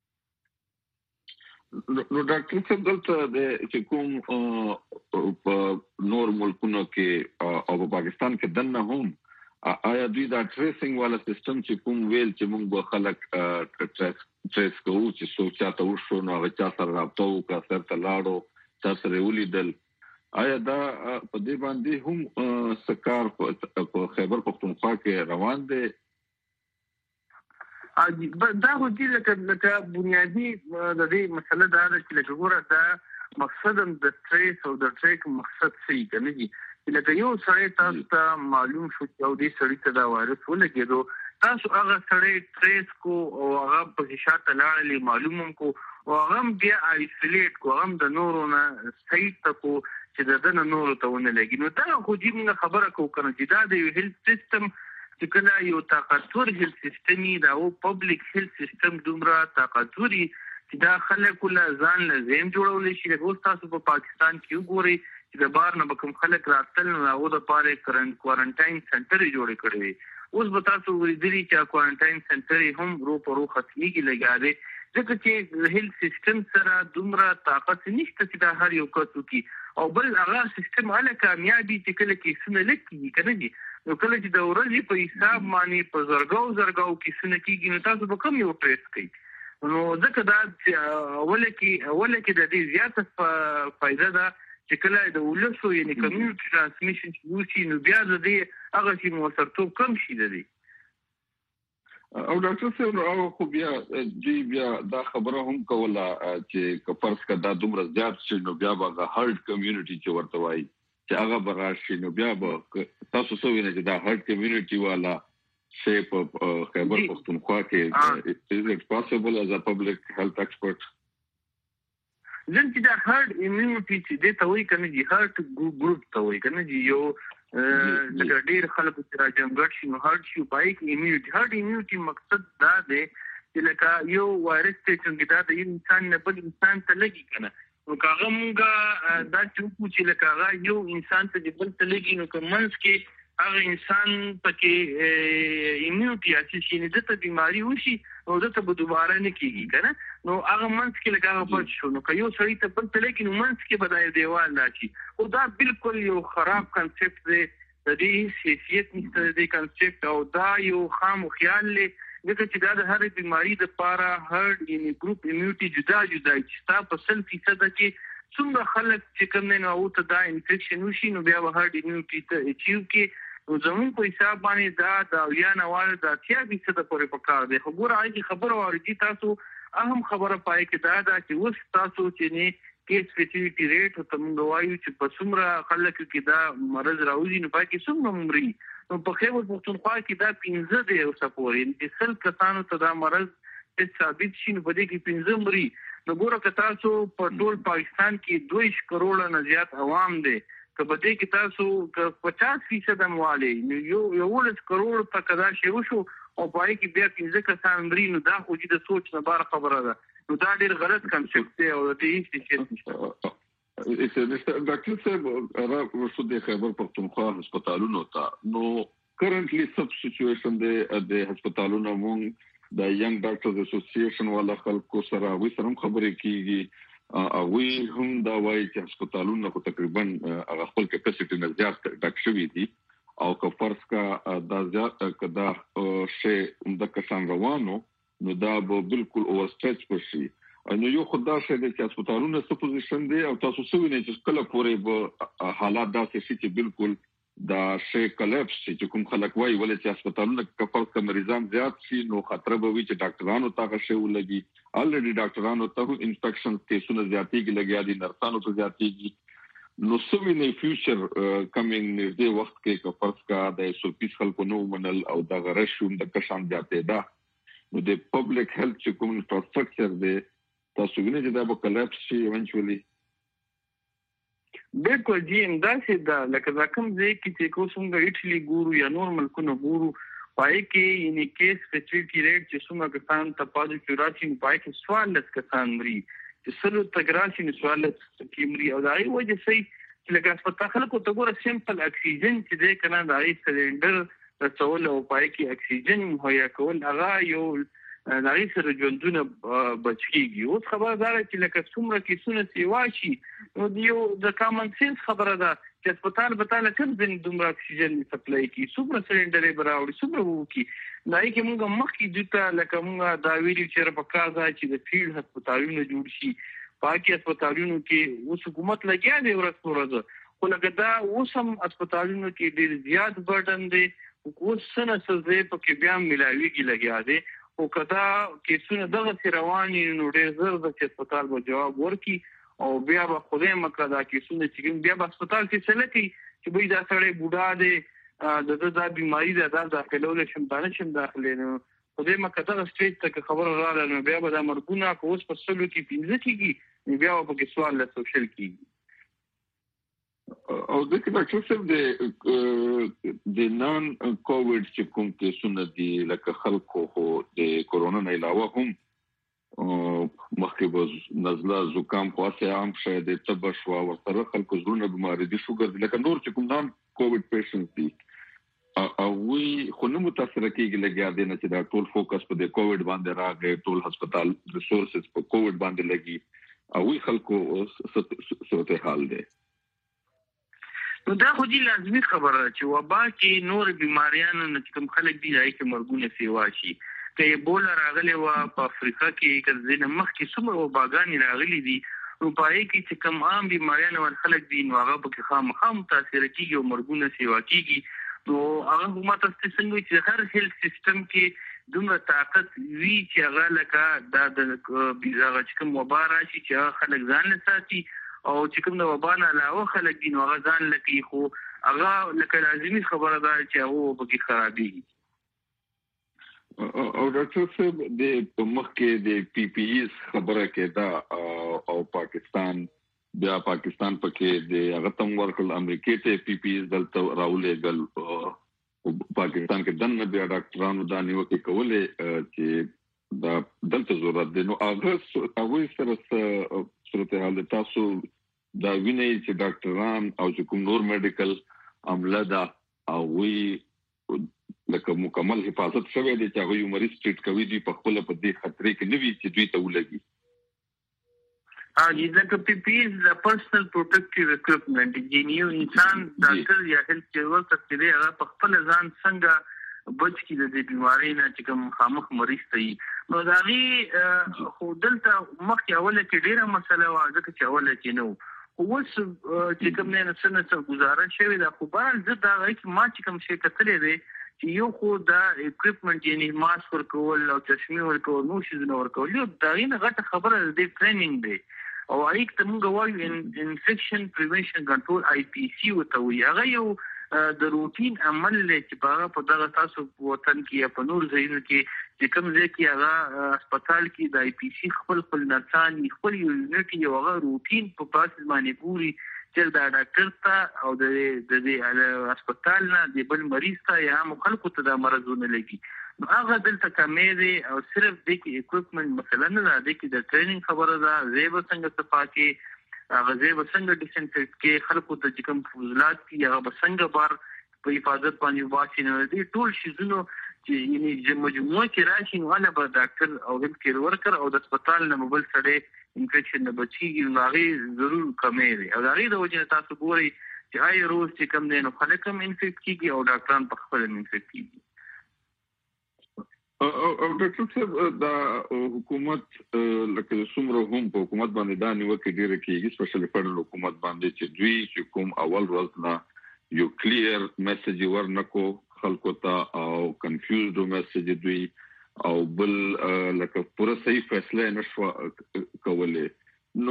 نو ډاکټر صاحب دلته د چې کوم په نور ملکونو کې او په پاکستان کې دنه هم آیا دوی دا ټریسینګ والا سیستم چې کوم ویل چې موږ به خلک ټریس کوو چې څوک چاته وشو نو هغه چا سره رابطه وکړه سره ته لاړو چا سره ولیدل آیا دا په دې باندې هم سکار په خیبر پختونخوا کې روان دی دا هو دي لکه بنیادی د دې مسله دا ده چې لکه ګوره دا مقصد د ټریس او د ټریک مقصد څه کوي چې لکه یو سړی تاسو ته معلوم شو چې او دې سړی ته دا وایرس ولګېدو تاسو هغه سړی ټریس کو او هغه په شاته لاړلی معلومم کو او هغه بیا آیسولیټ کو هغه د نورو نه سایت ته کو چې د دنه نورو ته ونه لګي نو دا خو دې موږ خبره کوو کنه چې دا د یو هیلث سیستم چې کله یو طاقتور هیلث سیستم دا او پبلک هیلث سیستم دومره طاقتوري چې دا خلک له ځان لازم جوړول شي د تاسو په پاکستان کې وګورئ چې د بار نه کوم خلک راتل نو هغه د پاره کوارنټاین سنټر جوړ کړی اوس به تاسو ورېدلی چې کوارنټاین سنټر هم رو ختمي کې لګا دی ځکه چې هیلث سیستم سره دومره طاقت نشته چې دا هر یو کس وکړي او بل هغه سیستم هله کامیابي چې کله کې سونه لکې کنه دي نو کله چې د ورځې په حساب باندې په زرګاو کې سونه کېږي نو تاسو به کوم یو ټریس کوي نو ځکه دا اوله کې د دې زیاته فائدہ ده چې کله د ولسو یعنی کمیونټي ترانسمیشن وشي نو بیا د دې هغه چې موثرتوب کم شي د دې او ډاکټر صاحب او خو بیا دا خبره هم کوله چې کفرس کا دا دومره زیات شي نو بیا به هارد کمیونټي چې ورته وایي چې هغه براشي نو بیا به تاسو څه وینئ چې دا هارد کمیونټي والا شی په خیبر پختونخوا کې is it possible as a public health expert ځکه چې دا هارد ایمیونټي چې د توي کنه دي هارد ګروپ توي کنه دي یو د ډیر خلکو چې راځم ګټ شي نو هارد شي پای کې ایمیونټي هارد ایمیونټي مقصد دا دی چې لکه یو وایرس چې دا د انسان نه بل انسان ته لګي کنه نو کاغه مونږه دا چې لکه هغه یو انسان ته بل ته لګي نو کومنس کې هغه انسان پکې ایمیونټي اچي نه د بیماری وشي او دته به دوباره نه کیږي کنه نو هغه منځ کې لګا پات شو نو یو سړی ته بل ته لیکن منځ کې بدای دیوال راشي او دا بالکل یو خراب کنسپټ دی د دې حیثیت نشته د کنسپټ او دا یو خام خیال لري دغه چې دا د هر بیماری د پاره هرد یعنی ګروپ ایمیونټي جدا چې تاسو په 100% کې څومره خلک چې کوم نه او ته دا انفیکشن وشي نو بیا به هرد ایمیونټي ته اچیو کې نو زمون په حساب باندې دا یا نواله دا 30% پورې پکار دی خو ګورای خبره ورګي تاسو اهم خبره پای کې دا چې وس تاسو چې نه کیس فیټیلیټی ریټ او تم غوايو چې په څومره خلک کې دا مرز راوځي نو پای کې څومره مري نو په خیبر پختونخوا کې دا 15 دی او سپورین چې سل کسانو ته دا مرز ثابت شي نو په دې کې 15 مري نو ګوره که تاسو په ټول پاکستان کې 2 کروڑ نه زیات عوام دي که په دې کې تاسو 50% امواله یو 1 کروڑ تک دا شی وشو او پای کې بیا 15 کسان مري نو دا خو د سوچ نه بار خبره ده نو دا ډیر غلط کنسپټ دی او د دې هیڅ نشته ډاکټر صاحب راوښو د خیبر پختونخوا هسپتالونو ته نو کرنټلی سب سچويشن د هسپتالونو مونږ د ینګ ډاکټرز اسوسییشن والا خلکو سره وې سره خبرې کیږي او هم دا وایي چې هسپتالونو کو تقریبا هغه خپل کیپاسټي نه زیات ډک شوی دي او که فرض کا دا زیات کدا شی د کسان روانو نو دا به بالکل اوور سټریچ پشي نو یو خدای شه د هسپتالونو څه پوزیشن دی او تاسو څه وینئ چې کله پورې به حالات داسې شي چې بالکل دا شی کلیپس چې کوم خلک وایي ولې چې هسپتالونو کې فرض کا مریضان زیات شي نو خطر به وي چې ډاکټرانو ته شی ولګي الریډي ډاکټرانو ته انفیکشن کیسونه زیاتېږي لګیا دي نرسانو ته زیاتېږي نو سوي نه فیوچر کمینګ نږدې وخت کې که فرض کا د SOPs خلکو نو منل او د غرشوم د کشان زیاتې ده نو د پبلک هیلث چې کوم انفراستراکچر دی تاسو وینئ چې دا به کلیپس شي ایونچولی بالکل جی همداسې ده لکه دا کوم ځای کې چې څنګه ایټالي ګورو یا نور ملکونه ګورو پای کې یعنی کیس فیسیلیټي ریټ چې څومره کسان ته پازیټیو راشي پای کې 14 کسان مري چې سلو تګراشي 14 کې مري او دا یو وجه سي چې لکه هسپتال خلکو ته ګوره سیمپل اکسیجن چې دی کنه دا یې سلندر رسول او پای کې اکسیجن مهیا کول هغه یو دا یې سره ژوندونه بچيږي اوس خبردار چې لکه څومره کیسونه سیوا شي نو دیو د کامن سنس خبره ده چې هسپتال بتاله کوم دین دومره اکسیجن سپلای کی څومره سلندرې براوړي څومره وکي دا یې موږ مخکې دته لکه موږ دا ویلي چې په کار ده چې د فیلډ هسپتالونو جوړ شي پاکي هسپتالونو کې اوس حکومت لګیا دی ورځ خو لکه دا اوس هم هسپتالونو کې ډیر زیات برډن دی اوس څنګه څه په کې بیا ملاویږي لګیا دی او کدا کیسونه دغه رواني نو ډېر زر د هسپتال به جواب ورکي او بیا به خدای مکه دا کیسونه چې بیا په هسپتال کې سلکي چې به دا سړی بوډا دی د بیماری دا داخلول شم باندې شم داخله نو خدای مکه دا سټیج ته خبر راغله نو بیا به دا مرګونه کوس په سلو کې پینځه کیږي بیا په کې سوال له سوشل کیږي او د ډاکټر صاحب د نان کووډ چې کوم کیسونه دي لکه خلکو خو د کورونا نه علاوه هم مخکې به نزله زکام خاصه عام شوه د تب شو او سره خلکو زړه بیماری دي شوګر لکه نور چې کوم نان کووډ پیشنټس دي او وی خو نو متاثر کیږي لګیا دي نه چې دا ټول فوکس په د کووډ باندې راغی ټول هسپتال ریسورسز په کووډ باندې لګي او وی خلکو صورت حال دي نو دا خو دي لازمي خبره چې وبا کې نور بیماریانو نه کوم خلک دي راځي چې مرګونه سیوا شي که ایبولا راغلی و په افریقا کې کله مخکې څومره وباګانې راغلي دي نو پای کې چې کوم عام بیماریانو ول خلک دي نو هغه په کې خامخا متاثر کیږي او مرګونه سیوا کیږي نو هغه حکومت څنګه چې هر هیلث سیستم کې دومره طاقت وی چې هغه لکه د بیزاغه چې کوم وبا راشي چې خلک ځان له ساتي او چې کوم د وبا نه علاوه خلک دي نو هغه ځان لکه خو هغه لکه لازمي خبره ده چې هغه په کې خرابېږي او ډاکټر صاحب د مخکې د PPEs خبره کې دا او پاکستان پکې د هغه تم ورکل امریکا ته PPEs دلته راولېګل پاکستان کې دنه بیا ډاکټرانو دا نیوکه کولې چې دا دلته ضرورت دی نو هغه سره صورت حال تاسو دا ویني چې ډاکټران او کوم نور میډیکل عمله دا او وی لکه مکمل حفاظت شوی دی چې هغه مریض ټریټ کوي دی په خپل په دې خطرې کې نه وي چې دوی ته ولګي لکه PPEs د پرسنل پروټیکټیو اکوپمنټ جنیو انسان ډاکټر یا هیلث کیر ورکر چې هغه په خپل ځان څنګه بچ کی د بیماری نه چې کوم خامخ مریض ته نو دا غي خو دلته مخکې اوله کې ډیره مسله و ځکه چې اوله کې نو اوس چې کوم نه څه گزارش شوی دا خو بل زه دا غي ما چې کوم شي کتلې دی چې یو خو دا اکوپمنټ یعنی ماسک ورکول او چشمه ورکول نو شي نه ورکول یو دا غي غټه خبره د ټریننګ دی او اېک ته موږ وایو انفیکشن پریونشن کنټرول IPC وته وی هغه یو د روټین عمل چې په دغه تاسو وطن کې یا په نور ځایونو کې چې کوم ځای کې هغه هسپتال کې د IPC خپل نرسان خپل یونټ یو هغه روټین په پاسه باندې پوری چې دا ډاکټر ته او د هسپتال نه د بل مریض ته یا خلکو ته د مرزونه لګي نو هغه دلته کمې دي او صرف د کې اکوپمنټ مثلا نه ده کې د ټریننګ خبره ده زیب څنګه صفاکي غزه وسنګ ډیسنټریټ کې خلکو ته کوم فضلات کې هغه وسنګ بار په حفاظت باندې واسي نه دي ټول شیزونو چې یعنی مجموعه کې راشي نو انا به ډاکټر او هیلث کیر ورکر او د هسپتال نه موبایل سره انفیکشن نه بچیږي نو هغه ضرور کمې دي او هغه د وجه تاسو ګوري چې آی روز چې کم نه نو خلک هم انفیکټ کیږي او ډاکټران په خپل انفیکټ کیږي او ډاکټر صاحب دا حکومت لکه څومره هم په حکومت باندې دا نیوکه ډیره کیږي سپیشلی فدرال حکومت باندې چې دوی چې کوم اول ورځ نه یو کلیر میسج ورنکو خلکو ته او کنفیوزډ میسج دوی او بل لکه پوره صحیح فیصله نشو کولای نو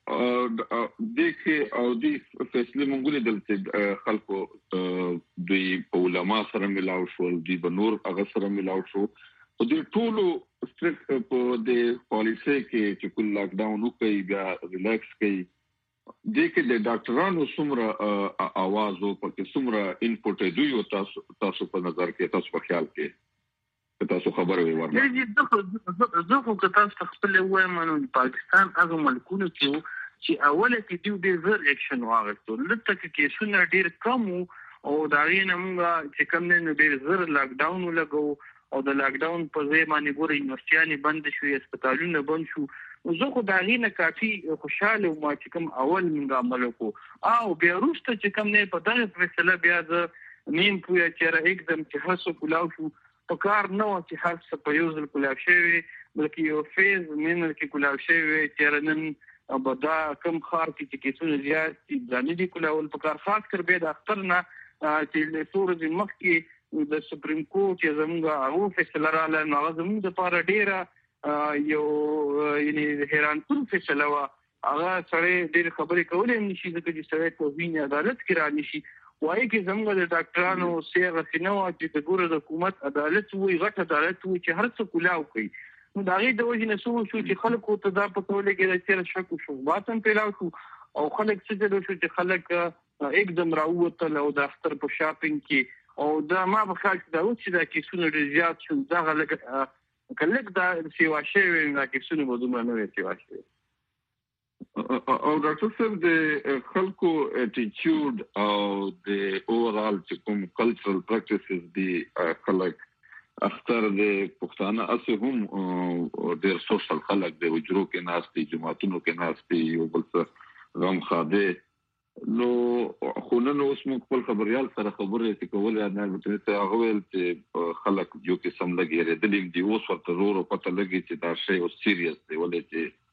دغه او د فیصله مونږ دلته خلکو دوی په علما سره ملاو شو دوی په نور هغه سره ملاو شو او د ټولو سټریکټ په د پالیسي کې چې کول لاک ډاون وکړي بیا ریلیکس کړي دغه د ډاکټرانو څومره आवाज او په څومره انپوټ دوی او تاسو په نظر کې تاسو په خیال کې تاسو خبره وي ورنه زه خو که تاسو خپل وایم نو پاکستان هغه ملکونه چې اوله کې دوی ډېر اکشن واغستو لته کې څونه ډېر کم او دا غینه موږ چې کوم نه ډېر زر لاک ډاون ولګو او د لاک ډاون په ځای باندې ګوري یونیورسيټي بند شو هسپتالونه بند شو زه خو دا غینه کافي خوشاله ما چې کوم اول موږ عمل وکړو او بیا وروسته چې کوم نه په دغه فیصله بیا د نیم پوهه چې را एकदम چې هڅه کولاو شو په کار نه و چې هر څه په یو ځل کولاو شي بلکې یو فیز مینر کې کولاو شي چې رنن ابدا کم خار کې چې څونه زیات ځانې دي کولاول په کار خاص کر به د اختر نه چې له سورج مخ کې د سپریم کورټ چې زموږ هغه فیصله رااله نو هغه زموږ د لپاره ډیره یو یعنی حیران کون فیصله وا هغه سره ډیر خبرې کولې نشي ځکه چې سره توهین عدالت کې را نشي وایي چې زموږ د ډاکټرانو سیغه سينو چې د ګوره د حکومت عدالت وي غټ عدالت وي چې هر څه کولاو کوي نو دا غي د وجه نسو شو چې خلکو ته دا په توله کې د چیر شک او شوباتن پیلاو شو او خلک څه د شو چې خلک एकदम راوته او د اختر په شاپینګ کې او دا ما په خیال کې دا و چې دا کیسونه ډېر زیات شو دا غلط کله دا سیوا شي دا کیسونه به دومره نه وي سیوا شي او ډاکټر صاحب د خلکو اټیټیوډ او د اوورال چې کوم کلچرل پریکټیسز دي خلک اختر د پښتانه اسه هم ډېر سوشل خلک د وجرو کې ناشتي جماعتونو کې ناشتي او بل څه غم خاده نو خو نن اوس موږ خپل خبريال سره خبرې کولې نه ته هغه ویل چې خلک یو کې سم لګي ردلې دی اوس ورته زور او پته لګي چې دا شی او سیریس دی ولې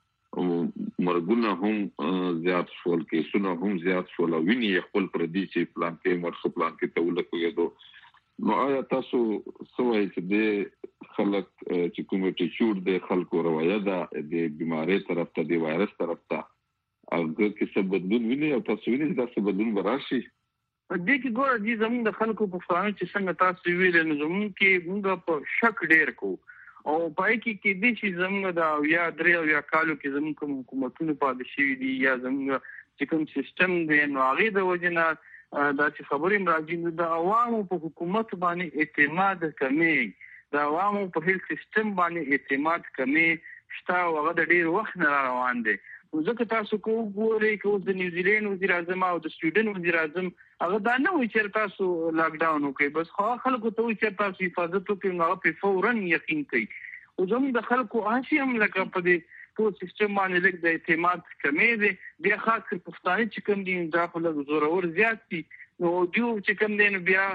چې مرګونه هم زیات شول کې سونه هم زیات شول ویني خپل پر دې چې پلان کې مرخ پلان کې ته ولکوي نو آیا تاسو سوای چې د خلک چې کومټي چور د خلکو روایت ده د بیماری طرف ته د وایرس طرف ته هغه کې څه بدلون ویني او تاسو ویني چې دا څه بدلون وراشي دې کې ګوره دې زموږ د خلکو په فانو چې څنګه تاسو ویل نو زموږ کې موږ په شک ډېر کو او پای کې دې چې زموږ د یا درې یا کالو کې زموږ حکومتونو پاتې شي دي یا زموږ چې کوم سیستم دی نو هغه د وجنه دا چې خبرې راځي د عوامو په حکومت باندې اعتماد کمی د عوامو په هیڅ سیستم باندې اعتماد کمی شته او هغه د ډېر وخت نه روان دي ځکه تاسو کو ګورئ چې د نیوزیلند وزیر اعظم او د سویډن وزیر اعظم هغه دا نه وایي چې تاسو لاک ډاون وکړئ بس خو خلکو ته وایي چې تاسو حفاظت وکړئ هغه په فورا یقین کوي او زموږ د خلکو هاشي هم لکه په دې ټول سیستم باندې لږ د اعتماد کمی دی بیا خاص کر پښتانه چې کوم دي دا خو له زورور زیات دي نو دیو چې کوم دي بیا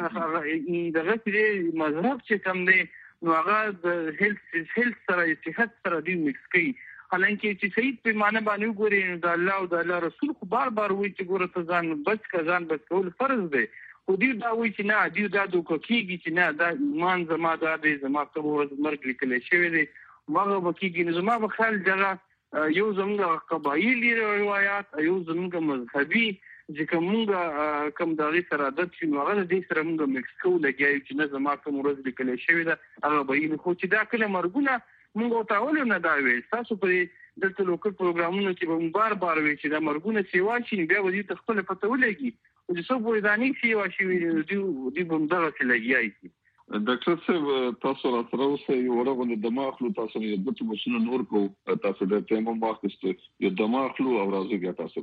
دغه چې مذهب چې کوم دي نو هغه د هیلث سره صحت سره دی مکس کوي حالانکه چې صحیح پیمانه باندې وګورئ د الله او د الله رسول خو بار وایي چې ګوره ته ځان بچ کول فرض دی خو دې دا وایي چې نه دې دا دوه کېږي چې نه دا ایمان زما دا دی زما ته مرګ لیکل شوی دی هغه وکیږي نو زما په خیال دغه یو زموږ قبایلی روایت یو زموږ مذهبي چې کومه کوم دغه سره عادت چې نو هغه دې سره موږ مکس کوو لګیایو چې نه زما کوم ورځ لیکل شوی دی هغه به خو چې دا کله مرګونه موږ تاول نه دا وی تاسو په دلته لوکل پروګرامونو کې به بار وی چې دا مرګونه سیوا شي بیا ودی تخپل پته ولګي او چې څو په دانی سیوا شي دی بمدغه چې لګیایي ډاکټر صاحب تاسو راځو یو ورغله دماغ لو تاسو نه د ټول مشن نور کو تاسو د تیمو ماخست یو دماغ لو او راځو بیا تاسو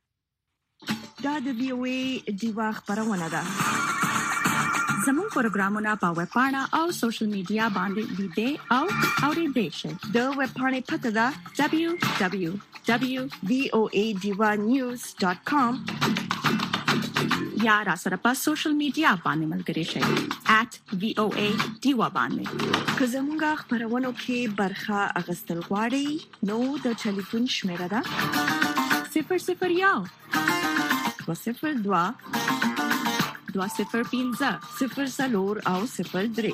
ته دا د بي او اي دیوا خبرونه ده زمون پروګرامونه په ویب پاڼه او سوشل میډیا باندې لیدئ او اورئ شئ د ویب پاڼې پته ده www.voadivanews.com یا را سره په سوشل میډیا باندې ملګري شئ @voadiva باندې که زموږ خبرونه کې برخه اغستل غواړئ نو د ټلیفون شمیره ده 001 202 2015 او 03.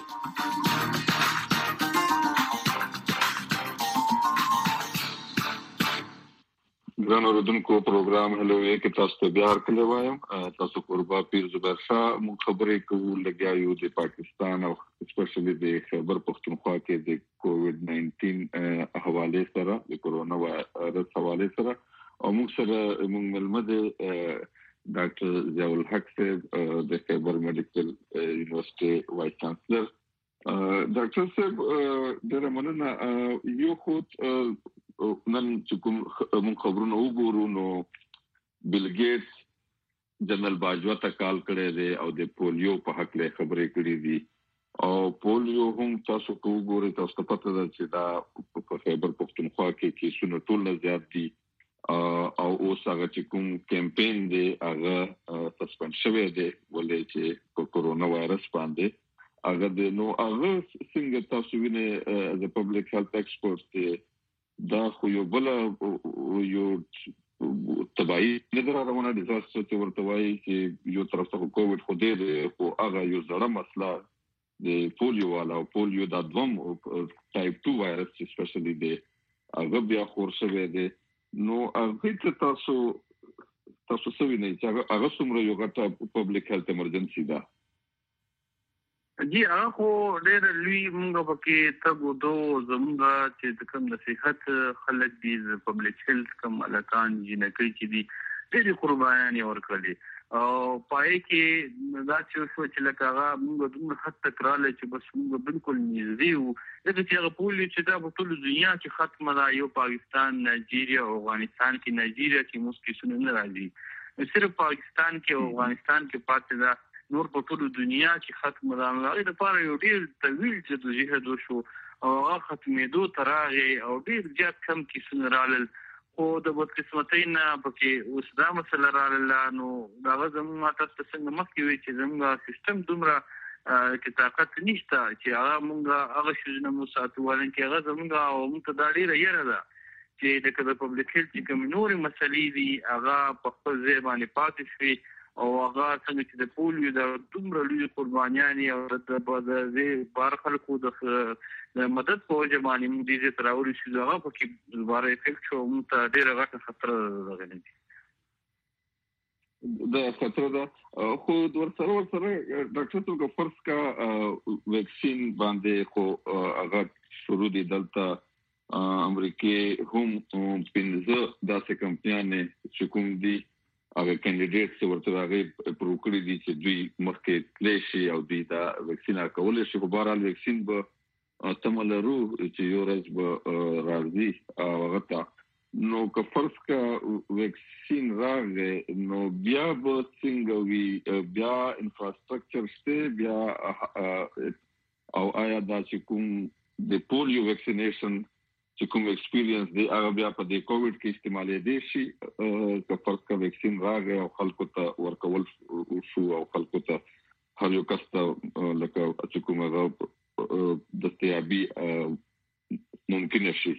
ګران اوردونکو پروګرام هلو یې کې تاسو ته بیا هرکلی وایم. تاسو قربا پیر زبیر شاه مونږ خبرې کوو لګیا یو د پاکستان او سپیشلی د خیبر پختونخوا کې د کووډ-19 حواله سره د کرونا وایرس حواله سره او موږ سره موږ ملمد ډاکټر ضیاء الحق صاحب د خیبر میډیکل یونیورسيټي وایس چانسلر. ډاکټر صاحب ډېر مننه. یو خو نن چې کوم خبرونه وګورو نو بیل ګیټس جنرال باجوا ته کال کړی دی او د پولیو په حق له خبرې کړې دي او پولیو هم تاسو ته وګورئ تاسو ته پته ده چې دا په خیبر پختونخوا کې کیسونه ټول زیات دي او اوس هغه چې کوم کمپاین دی هغه سسپند شوی دی ولې چې په کورونا وایرس باندې هغه د نو هغه څنګه تاسو وینئ as a public health expert دا خو یو بل یو تبعی نظر روانه ډیزاستر چې ورته وایي چې یو طرف ته کووډ خو دې خو هغه یو زړه مسله د پولیو والا او پولیو د دوم ټایپ 2 وایرس سپیشلی دی هغه بیا خور شوی دی نو هغه ته تاسو څه وینئ چې هغه څومره یو غټه پبلک هیلث ایمرجنسي ده؟ جی هغه ډېر لوی موږ پکې تګو دو زموږ چې کوم د صحت خلک دي پبلک هیلث کوم الکان جنکې چې دي ډېر قرباني ورکړي او پای کې دا چې لکه هغه موږ دومره حد تکرار چې بس موږ بالکل نږدې وو چې هغه پولیو چې دا په ټول دنیا کې ختمه ده یو پاکستان نایجیریا او افغانستان کې نایجیریا کې مسکیسونه نه راځي صرف پاکستان کې او افغانستان کې پاتې ده نور په ټول دنیا کې ختم راغلی د پاره یو ډیر طویل جدوجہد وشو او هغه ختمېدو تر هغه او ډیر زیات کم کیسونه رالل خو د بدقسمتۍ نه پکې اوس دا مسله راغله نو دا زموږ تاسو څنګه مخکې وي چې زموږ سیستم دومره کې طاقت نشته چې هغه موږ هغه شونه مو ساتو ولکه هغه زموږ او موږ ته ډیره یره ده چې د پبلک هیلث کوم نورې مسلې دي هغه په خپل ځای باندې پاتې شي او هغه څنګه چې د پولیو د دومره لوی قربانیان او د بار خلکو د مدد په وجه باندې موږ دې تر اوري چې هغه په کې دوباره افیکټ شو موږ ته ډېر غټه خطر راغلی د خطر ده خو ورسره ډاکټر څنګه فرض کا ویکسین باندې خو هغه شروع دي دلته امریکای هم 15 داسې کمپنیانې چې کوم دي هغه کینډیډیټ چې ورته هغه پروکړی دي چې دوی مخکې تللی شي او دوی دا ویکسین کولای شي خو بهرحال ویکسین به تملرو چې یو ورځ به راځي هغه ته نو که فرض کا ویکسین راغی نو بیا به څنګه وي بیا انفراستراکچر شته بیا او آیا دا چې کوم د پولیو ویکسینیشن چې کوم ایکسپیرینس دی هغه بیا په دې کووډ کې استعمالې دي شي که فرض کا ویکسین راغی او خلکو ته ورکول شو او خلکو ته هر یو کس ته لکه چې کومه دستیابي ممکن شي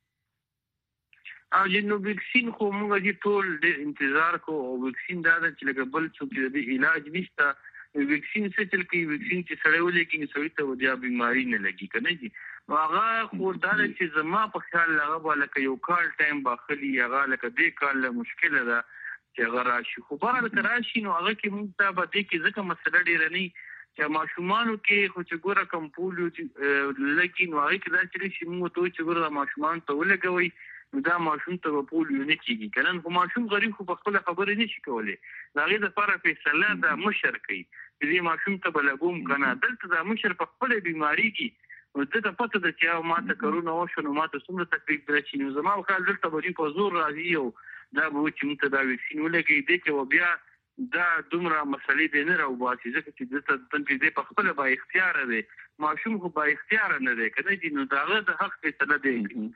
او جنو ویکسین خو موږ دې ټول انتظار کو او ویکسین دا چې لکه بل څه د علاج نشته ویکسین څه چې ویکسین چې سره ولې کې سړی ته ودیا بیماری نه لګي کنه جی هغه خو دا چې زما په خیال هغه لکه یو کال ټایم باخلي هغه لکه دې کال مشکله ده چې هغه راشي خو بهر راشي نو هغه کې موږ ته به دې کې ځکه مسله ډیره نه چې ماشومانو کې خو چې ګوره کم پولیو لګي نو هغه کې دا چې موږ ته چې ګوره ماشومان ته ولګوي دا ماشوم ته پولیو نه کیږي کنه خو ماشوم غریب خو په خپل خبرې نشي کولای دا غي د لپاره فیصله د مشر کوي دې ماشوم ته بلګوم کنه دلته د مشر په خپل بیماری کې ودته پته د چې ماته کرونا وشو نو ماته څومره تکلیف درچې نو زما خپل دلته به په زور راځي او دا به چې موږ ته دا ویکسین ولګي دې کې و بیا دا دومره مسلې دې نه راوباسي ځکه چې دلته دې په خپل با اختیار دی ماشوم خو با اختیار نه دی کنه دې نو دا د حق فیصله دی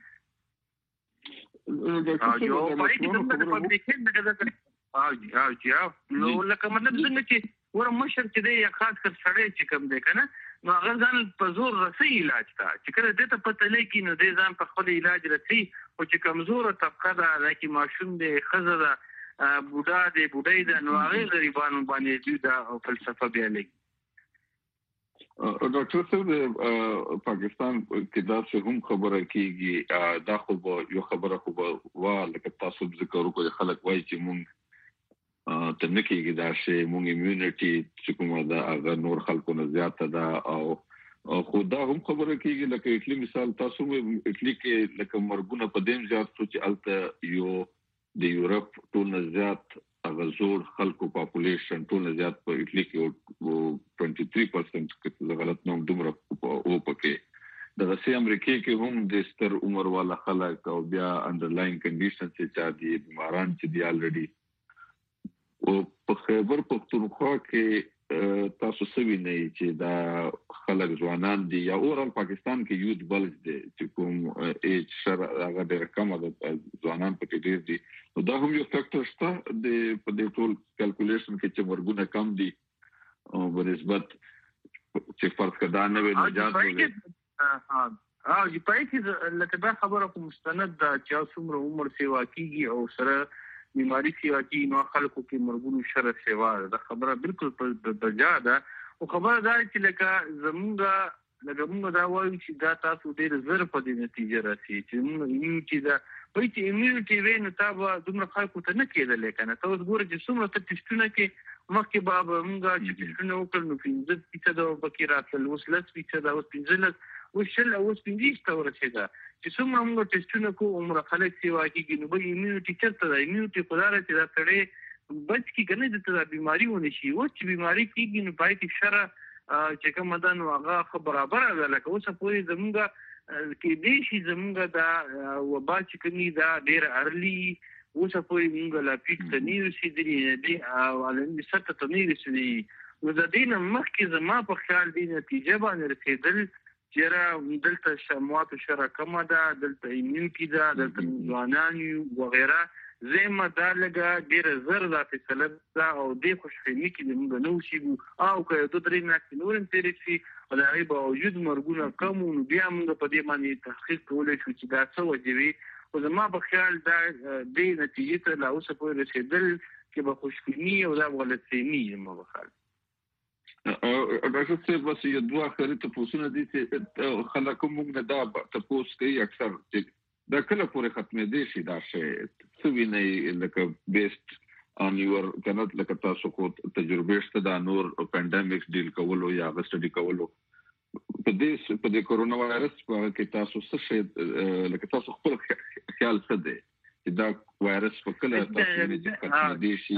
یو پای کې د پبلک نو لکه مطلب څنګه چې ور مشر چې دی یا خاص کر سړی چې کوم دی کنه نو هغه ځان په زور رسي علاج تا چې کله دې ته پته لګي نو دې ځان په خپل علاج رسي او چې کمزور طبقه ده چې ماشوم دی خزه ده بوډا دی بوډۍ ده نو هغه غریبانو باندې دوی دا فلسفه بیا لګي. ډاکټر صاحب پاکستان کې دا څه هم خبره کیږي دا خو یو خبره خو وا لکه تاسو ذکر وکړئ خلک وایي چې مونږ ته نه کېږي دا شی مونږ امیونټي چې کومه ده هغه نور خلکو نه زیاته ده او خو دا هم خبره کېږي لکه اټلی مثال تاسو اټلی کې لکه مرګونه په دیم زیات شو چې الته یو د یورپ ټول نه زیات هغه زوړ خلکو پاپولیشن ټول نه زیات په اټلی کې 23% کې غلط نوم دومره او پکې د روسي امریکا کې هم د ستر عمر والا خلک او بیا انډرلاین کنډیشن چې چا دي بیماران چې دی الریډي او په خیبر پختونخوا کې تاسو سوي نه چې دا خلک ځوانان دي یا اورال پاکستان کې یوث بلج دي چې کوم ایج شر هغه ډېر کم ده ځوانان پکې ډېر دي نو دا هم یو فیکټر شته د په دې ټول کیلکولیشن کې چې مرګونه کم دي او په نسبت چې فرض کړه نه وي نجات ولې چې پای کې لکه دا خبره کوم مستند ده چې څومره عمر سیوا کیږي او سره بیماری سیوا کیږي نو خلکو کې مرګونو شر سیوا ده خبره بالکل په درجه ده او خبره دا چې لکه زمونږ دا وایي چې دا تاسو ډېر زر په دې نتیجه راسي چې موږ چې دا وایي چې امیونټي وینو تا به دومره خلکو ته نه کېدلی که نه ته اوس ګوره چې څومره ته ټسټونه کې مخکې به موږ چې ټسټونه وکړل نو 15% پکې راتلل اوس 10% اوس 15 اوس 20 اوس 25 ته ورسېده چې څومره موږ ټسټونه کوو عمره خلک سیوا کېږي نو به امیونټي چېرته ده امیونټي خو دا ده چې دا سړی بچ کړي که نه دته دا بیماري ونه شي اوس چې بیماري کېږي نو پای کې شره چې کومه ده نو هغه ښه برابره ده لکه اوسه پورې زمونږ کېدای شي زمونږ دا وبا چې کومې دا ډېره ارلي اوسه پورې مونږ لا پیک ته نه یو رسېدلي او عالمي سطح ته نه یو رسېدلي نو د دې نه مخکې زما په خیال دې نتیجه باندې رسېدل چېرې دلته شمواتو شره کمه ده دلته امیونټي ده دلته ځوانان یو وغیره زما دا لګه ډېره زر دا فیصله ده او دې خوشفهمي کې موږ نه اوسېږو او که یو 2-3 میاشتې نور هم تېرې شي او د هغې باوجود مرګونه کم وو نو بیا موږ په دې باندې تحقیق کولی شو چې دا څه وجې وي خو زما په خیال دا دې نتیجې ته لا اوسه پورې رسېدل چې به خوشفهمي او دا غلطفهمي زما په خیال ډاکټر صاحب بس یو دوه اخري تاسو دي چې خلک موږ نه دا تاسو کوي اکثر چې دا کله پورې ختمېدې شي دا شی څه وینئ لکه بیسډ آن یور کنه لکه تاسو کو تجربه شته دا نور پینډمیکس ډیل کولو یا غسټډي کولو په دې کرونا وایرس په کې تاسو څه شي لکه تاسو خپل خیال څه دی چې دا وایرس په کله تاسو نه ختمېدې شي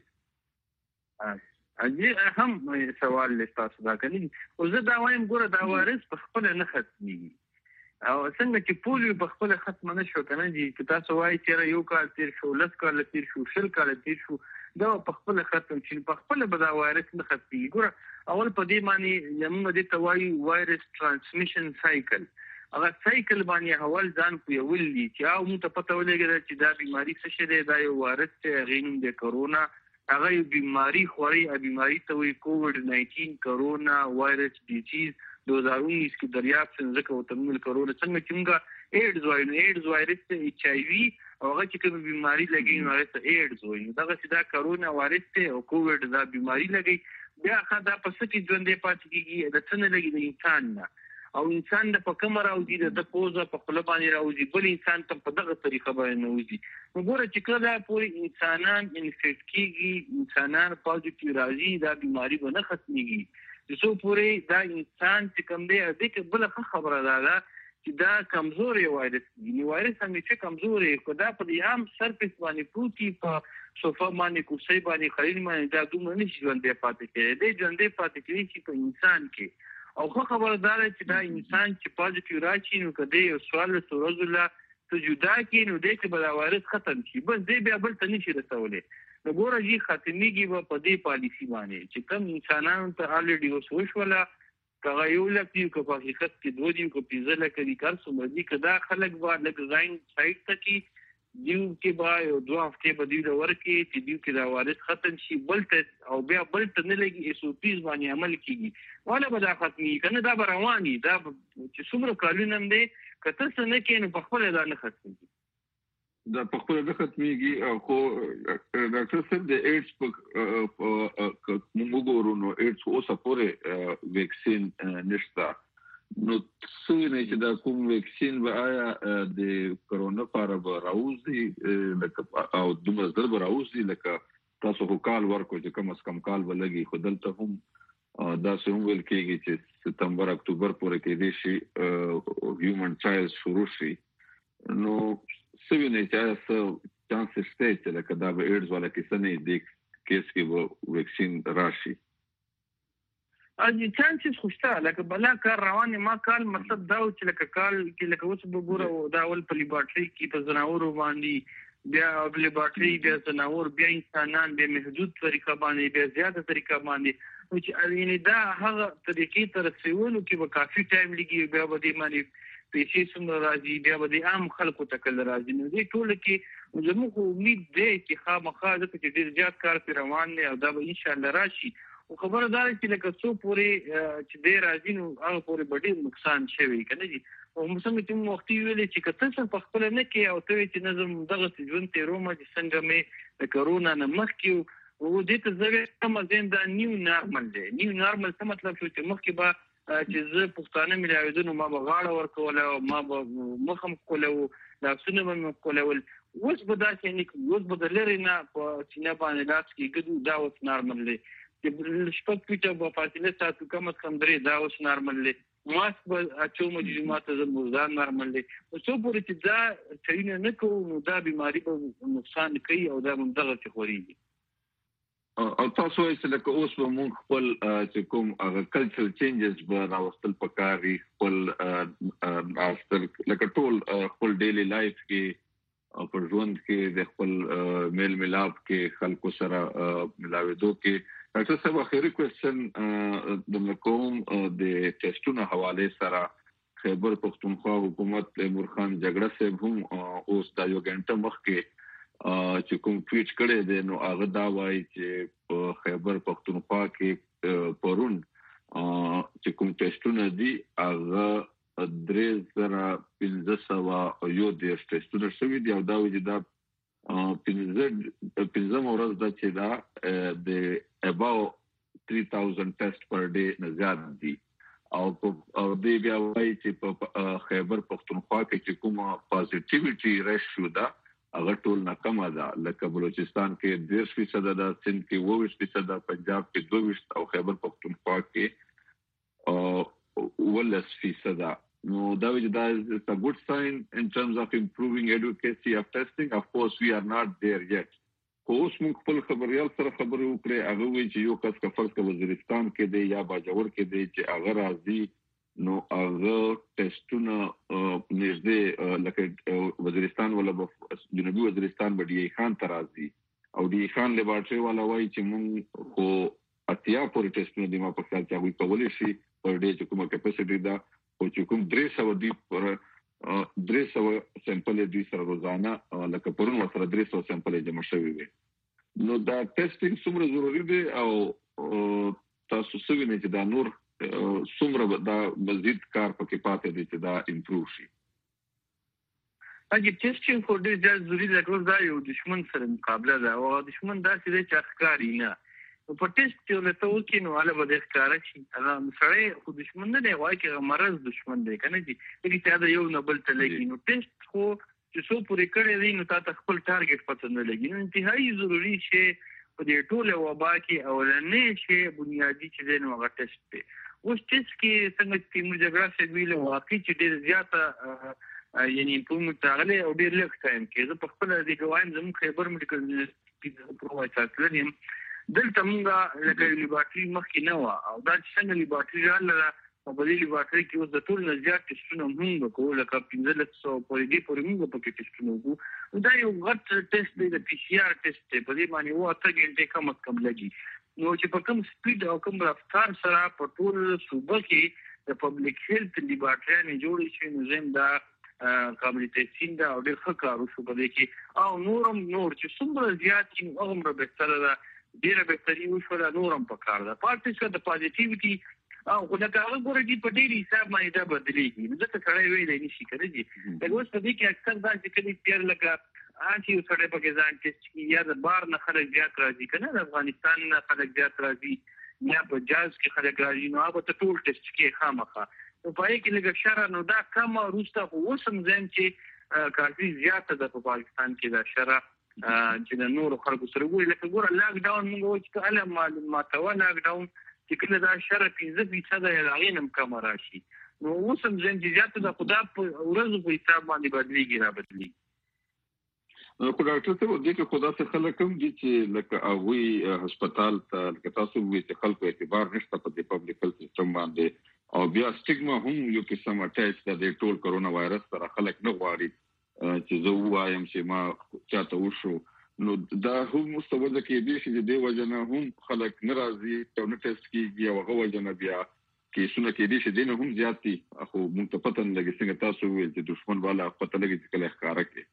هم سوال لستاسو دا کوي او زه دا وایم ګوره دا وایرس په خپل نه ختمېږي او څنګه چې پولیو په خپل ختم نه شو کنه چې تاسو وایي چې یو کال تیر شو 10 کال تیر شو 20 کال تیر شو دا په خپل ختم چې په خپل به دا وایرس نه ختمي ګوره اول په دې باندې موږ دې ته وایي وایرس ترانسمیشن سایکل هغه سایکل باندې اول ځان کویول دي چې او موږ ته پته ولګي چې دا بیماری څه شي دی دا یو وایرس چې غینوم د کرونا هغه یو بیماری خوري بیماری ته وایي کووډ-19 کرونا وایرس ډیزیز 2019 کې دریافت څنګه او تمول کرونا څنګه چې موږ ایډز وایرس ته ایچ آی وی او هغه چې کوم بیماری لګي نو هغه ته ایډز وایي دا چې دا کرونا وایرس ته او کووډ دا بیماری لګي بیا خدا په څه کې ژوندې پاتې کیږي د څنګه لګي د انسان نه او انسان د په کومه راوځي د پوزه په خپل باندې راوځي بل انسان ته په دغه طریقه باندې نه وځي وګوره چې کله پورې انسانان انفیکټ کیږي انسانان پوزټیو راځي دا بیماری به نه ختميږي څو پورې دا انسان چې کوم دی د دې بل خبره ده چې دا کمزوري وایرس دی وایرس همیشه کمزوري خدا په دې عام سرفیس باندې پروتي په صوفه باندې کوسي باندې خلیل باندې دا دومره نشي ژوندې پاتې کېږي د ژوندې پاتې کېږي چې په انسان کې او خبردار چې دا انسان چې پوزټیو راشي نو کده یو سوال سورزله ته جدا کې نو دې کې بل وایرس ختم شي بس دې بیا بل ته نشي رسولې نو ګوره جی ختميږي په دې پالیسی باندې چې کوم انسانانو ته الریډي وسوشوله کغه یو لکه په حقیقت کې دوه دی کو پیزه لکه دي کار سمدي کدا خلک با لګ زاین سایت ته کې دیو کې با یو دوه هفته په دیو ورکې چې دیو کې دا وایرس ختم شي بلته او بیا بلته نه لګي اس او پیز باندې عمل کیږي ولا به دا ختمي کنه دا رواني دا چې څومره کالونه هم دي کته څه نه کینې په خپل دا نه ختمي دا په خپل د ختميږي خو ډاکټر صاحب د ایډز په موږ نو ایډز اوسه پورې ویکسین نشته نو څه نه چې دا کوم ویکسین به آیا د کرونا لپاره به راوځي لکه او د مزدر به راوځي لکه تاسو هو کال ورکو چې کم از کم کال ولګي خو دلته هم دا څنګه ویل کېږي چې سپتمبر اکتوبر پورې کې دي شي هیومن ټرایلز شروع شي نو سوینه چې چانس شته چې لکه دا به ایډز ولا کیسه نه دی کیس کې به ویکسین راشي اځي چانس خوشته لکه بلا کار روانه ما کال مطلب دا چې لکه کال کې لکه اوس به ګوره دا ول په لیبارټري کې په زناورو باندې بیا په لیبارټري بیا زناور بیا انسانان به محدود طریقه باندې بیا زیاته طریقه باندې چې یعنی دا هغه طریقې تر څیولو کې به کافي ټایم لګي بیا به دې باندې پیسې څومره راځي بیا به د عام خلکو ته کله راځي نو دې ټول کې زموږ امید دی چې خامخا د ډېر زیات کار په روان دی او دا به ان شاء الله راشي او خبره دا چې لکه څو پورې چې ډېر راځي نو هغه پورې ډېر نقصان شوی کنه جی او موږ ته وخت ویلې چې کته څه په خپل نه کې او ته چې نظم دغه ژوند ته روما چې څنګه مې د کرونا نه مخکې او دې ته زه کوم زین دا نیو نارمل دی نیو نارمل څه مطلب شو چې مخکې به چې زه پښتانه ملاویدونو ما به غاړه ورکوله او ما به مخم کوله لاسونه به مې کولول اوس به داسې نه اوس به د لرې نه په سینه باندې لاس کې ګدو دا اوس نارمل دی چې شپږ فیټه به فاصله ساتو کم از کم درې دا اوس نارمل دی ماسک به اچوم چې ما ته زموږ دا نارمل دی او څو پورې چې دا چینه نه کوو نو دا بیماری به نقصان کوي او دا هم دغسې خورېږي او تاسو یې چې لکه اوس به موږ خپل چې کوم هغه کلچرل چینجز به راوستل پکاري خپل اصل لکه ټول خپل ډیلی لایف کې په ژوند کې د خپل میل ملاپ کې خلکو سره ملاوېدو کې ډاکټر صاحب اخیری کوېسچن د کوم د ټیسټونو حواله سره خیبر پختونخوا حکومت تیمور خان جګړه صاحب هم اوس دا یو غنټه مخکې چې کوم ټویټ کړی دی نو هغه دا وایي چې په خیبر پختونخوا کې پرون چې کوم ټیسټونه دي هغه 3500 یو د ټیسټونه شوي دي او دا وایي دا 15 ورځ دا چې دا د about 3000 ټیسټ پر ډے نه زیات دي او دې بیا وایي چې په خیبر پختونخوا کې چې کومه پازیټیویټي ریشیو ده هغه ټول ناکامه ده لکه بلوچستان کې 10% ده سند کې 20% ده پنجاب کې 22% او خیبر پختونخوا کې 10% ده نو دا وایي دا is a good sign in terms of improving advocacy of testing of course we are not there yet اوس موږ خپل خبريال سره خبرې وکړې هغه وایي چې یو کس کا فرض کا وزیرستان کې دی یا باجوړ کې دی چې هغه راځي نو هغه ټیسټونه نږدې لکه وزیرستان ولا جنوبي وزیرستان باندې خان ترازي او دی خان لیبارټري والا وایي چې مونږ خو اتیا پورې ټیسټونه دی ما په خیال کې هغه کولای شي پر ډے چې کومه کیپاسټي ده او چې کوم 300 دی پر 300 سیمپل دی سره روزانه لکه پرون سره 300 سیمپل جمع شوی وي نو دا ټیسټینګ څومره ضروری دی او تاسو څه وینئ چې دا نور څومره دا مزید کار پکې پاتې دی چې دا امپروو شي اګه ټیسټینګ خو ډېر ضروري دی چې دا یو دښمن سره مقابله ده او دښمن داسې دی چې ښکاري نه په ټیسټ کې له تو کې نو هغه به ښکارا شي هغه سړی خو دښمن نه دی وایي چې مرز دښمن دی کنه دي چې دا یو نه بل ته لګي نو ټیسټ خو چې څو پورې کړی دی نو تاسو خپل ټارګټ پته نه لګي نو انتهایی ضروري شی په دې ټوله وبا کې اولنې شی بنیادی چې دی نو هغه ټیسټ دی اوس ټیسټ کې څنګه تیمور جګړه څخه ویل واقعي چې ډېر زیاته یعنی په متغله او ډېر لږ ټایم کې زه په خپل د ګوایم زموږ خیبر میډیکل یونیورسيټي پروفیسور لرم دلته موږ لکه لیبارټري مخکې نه و او دا څنګه لیبارټري رااله په دې لیبارټري کې اوس د ټول نه زیات ټیسټونه موږ کوو لکه 1500 پورې دی پورې موږ په کې ټیسټونه کوو دا یو غټ ټیسټ دی د پی سی آر ټیسټ په دې باندې و اته غنټه کم از کم لګي نو چې په کوم سپیډ او کوم رفتار سره په ټول صوبه کې د پبلک هیلث لیبارټري نه جوړ شي نو زم دا قابل تحسین دا او ډېر ښه کار وشو په دې کې او نور چې څومره زیات چې هغه بهتره ده ډېر بهتري وشو دا نورم په کار ده پارټیشن د پازیټیویټي او دا هغه ګورې چې په ډېر حساب باندې دا بدلېږي نو ځکه سړی ویلی نشي کنه جی دا اوس په دې کې اکثر دا چې کله تیر لکه یو سړی پکې ځان ټیسټ کی یا د بار نه خلک زیات راځي کنه د افغانستان نه خلک زیات راځي یا په جاز کې خلک راځي نو هغه ته ټول ټیسټ کې خامخا نو پای کې لږ شره نو دا کم روسته وسم زم چې کافي زیاته د پاکستان کې دا شره چې د نور خلکو سره وي لکه ګوره لاک ډاون موږ چې کله معلومات و لاک ډاون چې کله دا شره 15% د غینم کم راشي نو وسم زم چې زیاته د خدا په ورځو په حساب باندې بدلیږي را بدلیږي خو ډاکټر ته د کې خدا څخه خلک هم دي چې لکه هغه هسپتال ته لکه تاسو وایي چې خلکو اعتبار نشته په د پبلک هیلث سیستم باندې او بیا سټیګما هم یو قسم اٹیچ د ټول کرونا وایرس سره خلک نه غواړي چې زه وایم چې ما چاته وشو نو دا هم مستوجه کې دي چې د وجنه هم خلک ناراضي او نه ټیسټ کیږي او هغه وجنه بیا کې سونه کې دي چې دینه هم زیاتی خو مونږ ته پته نه لګي څنګه تاسو ویل چې دښمن والا پته لګي چې کله ښکارا کې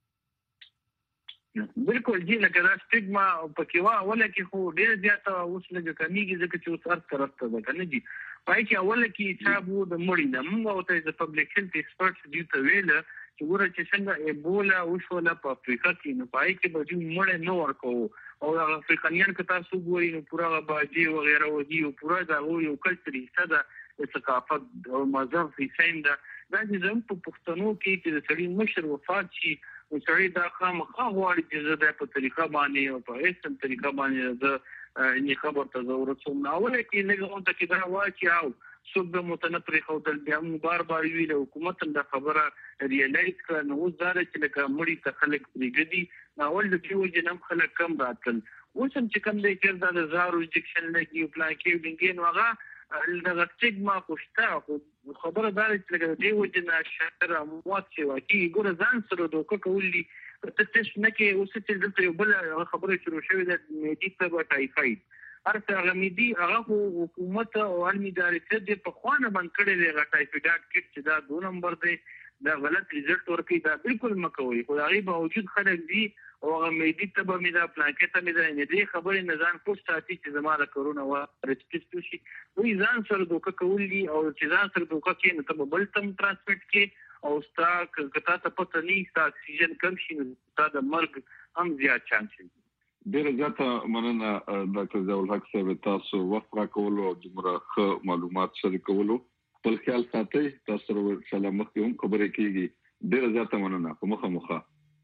بالکل جی لکه دا سټیګما پکې وا ولا کې خو ډیر زیاته اوس لږه کمیږي ځکه چې اوس ارت کرسته ده کنه جی پای کې اول کې حسابو د مړی نه موږ او ته د پبلک هیلث ایکسپرټس دی ته ویل چې ګوره چې څنګه ایبولا وشوله په افریقا کې نو پای کې به دوی مړ نه ورکو او د افریقایان کې تاسو ګورئ نو پورا باجی وغیرہ ودی او پورا دا یو کلچري صدا ثقافت او مذهب حسین دا چې زموږ په پښتنو کې چې د سړي مشر وفات شي او سړي دا خامخا غواړي چې د په طریقه باندې او په هیڅ طریقه باندې د نه خبر ته ورسوم نو ول کې نه غوښته چې دا واچي او څوک به متنفر خو د بیا بار ویل حکومت د خبره ریلایز کړ نو زاره چې لکه مړی ته خلک پریګدي نو ول د پیو جنم خلک کم راتل اوسم چې کم دی چې د زارو انجکشن لګي او پلان کې وینګین وغه د سټیګما کوشته خبره دا چې د دیو جنا شهر موات چې واکي ګور ځان سره دوکه کولی ته تاسو نه کې اوس چې دلته یو بل خبره شروع شوې ده میډیک ته ټایفاید ارته غمیدي هغه حکومت او علمي ادارې د په خوانه باندې کړي دی ټایفاید کټ چې دا 2 نمبر دی دا غلط ریزلټ ورکړي دا بالکل مکوي خو هغه باوجود خلک دي او هغه میډیک ته به مې دا پلانکې ته مې دا نه دي خبرې نه ځان کوم ساتي چې زماره کرونا وایرس ټیسټ شي وې ځان سره دوکه کولی او چې ځان سره دوکه کې نو ته بل تم ترانسمیټ کې او ستا کته ته پته نه ستا اکسیجن کم شي نو ستا د مرګ هم زیات چانس لري ډیره زیاته مننه ډاکټر ضیاء الحق صاحب تاسو وخت راکولو او دومره معلومات شریکولو خپل خیال ساتئ تاسو سره سلام مخکې هم خبرې کیږي ډیره زیاته مننه په مخه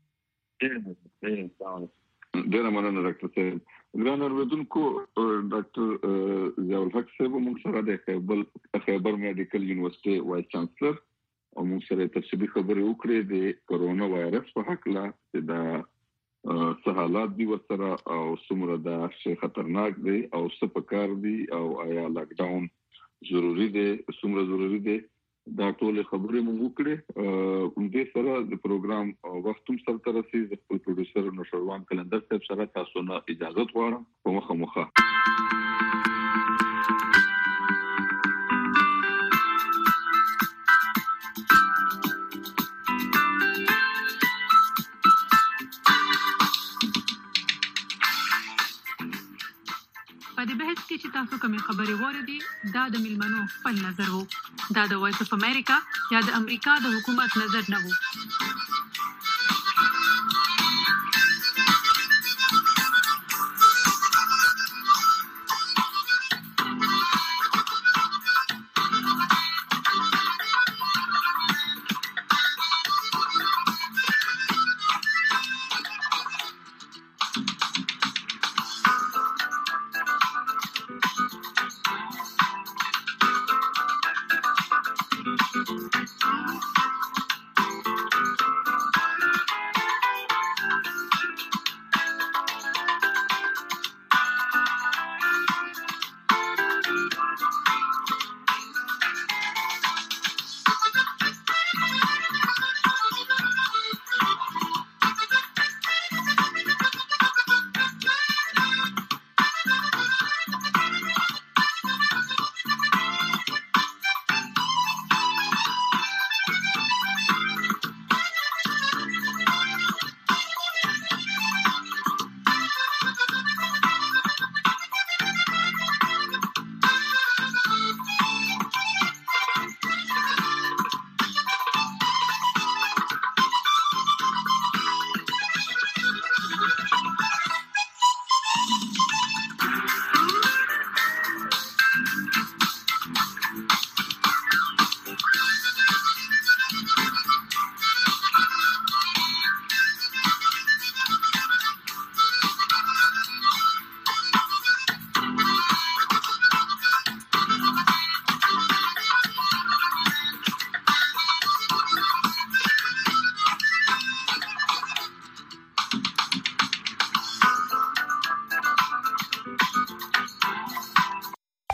ډیره مننه ډاکټر صاحب ګران اوریدونکو ډاکټر ضیاء الحق صاحب موږ سره د خیبر میډیکل یونیورسيټي وایس چانسلر او موږ سره تفصیلي خبرې وکړې د کرونا وایرس په حق لا د سہالات دی ورسره او څومره دا شی خطرناک دی او څه پکار دی او آیا لاک ډاون ضروری دی څومره ضروری دی دا ټول خبرې موږ وکړې دې سره د پروګرام وخت هم سره ترسي د خپل پروډوسر نشروان کلندر صاحب سره تاسو نه اجازه غواړم په مخه په دې بحث کې چې تاسو کومې خبرې واردې دا د ملمنو خپل نظر وو دا د وایس اف امریکا یا د امریکا د حکومت نظر نه وو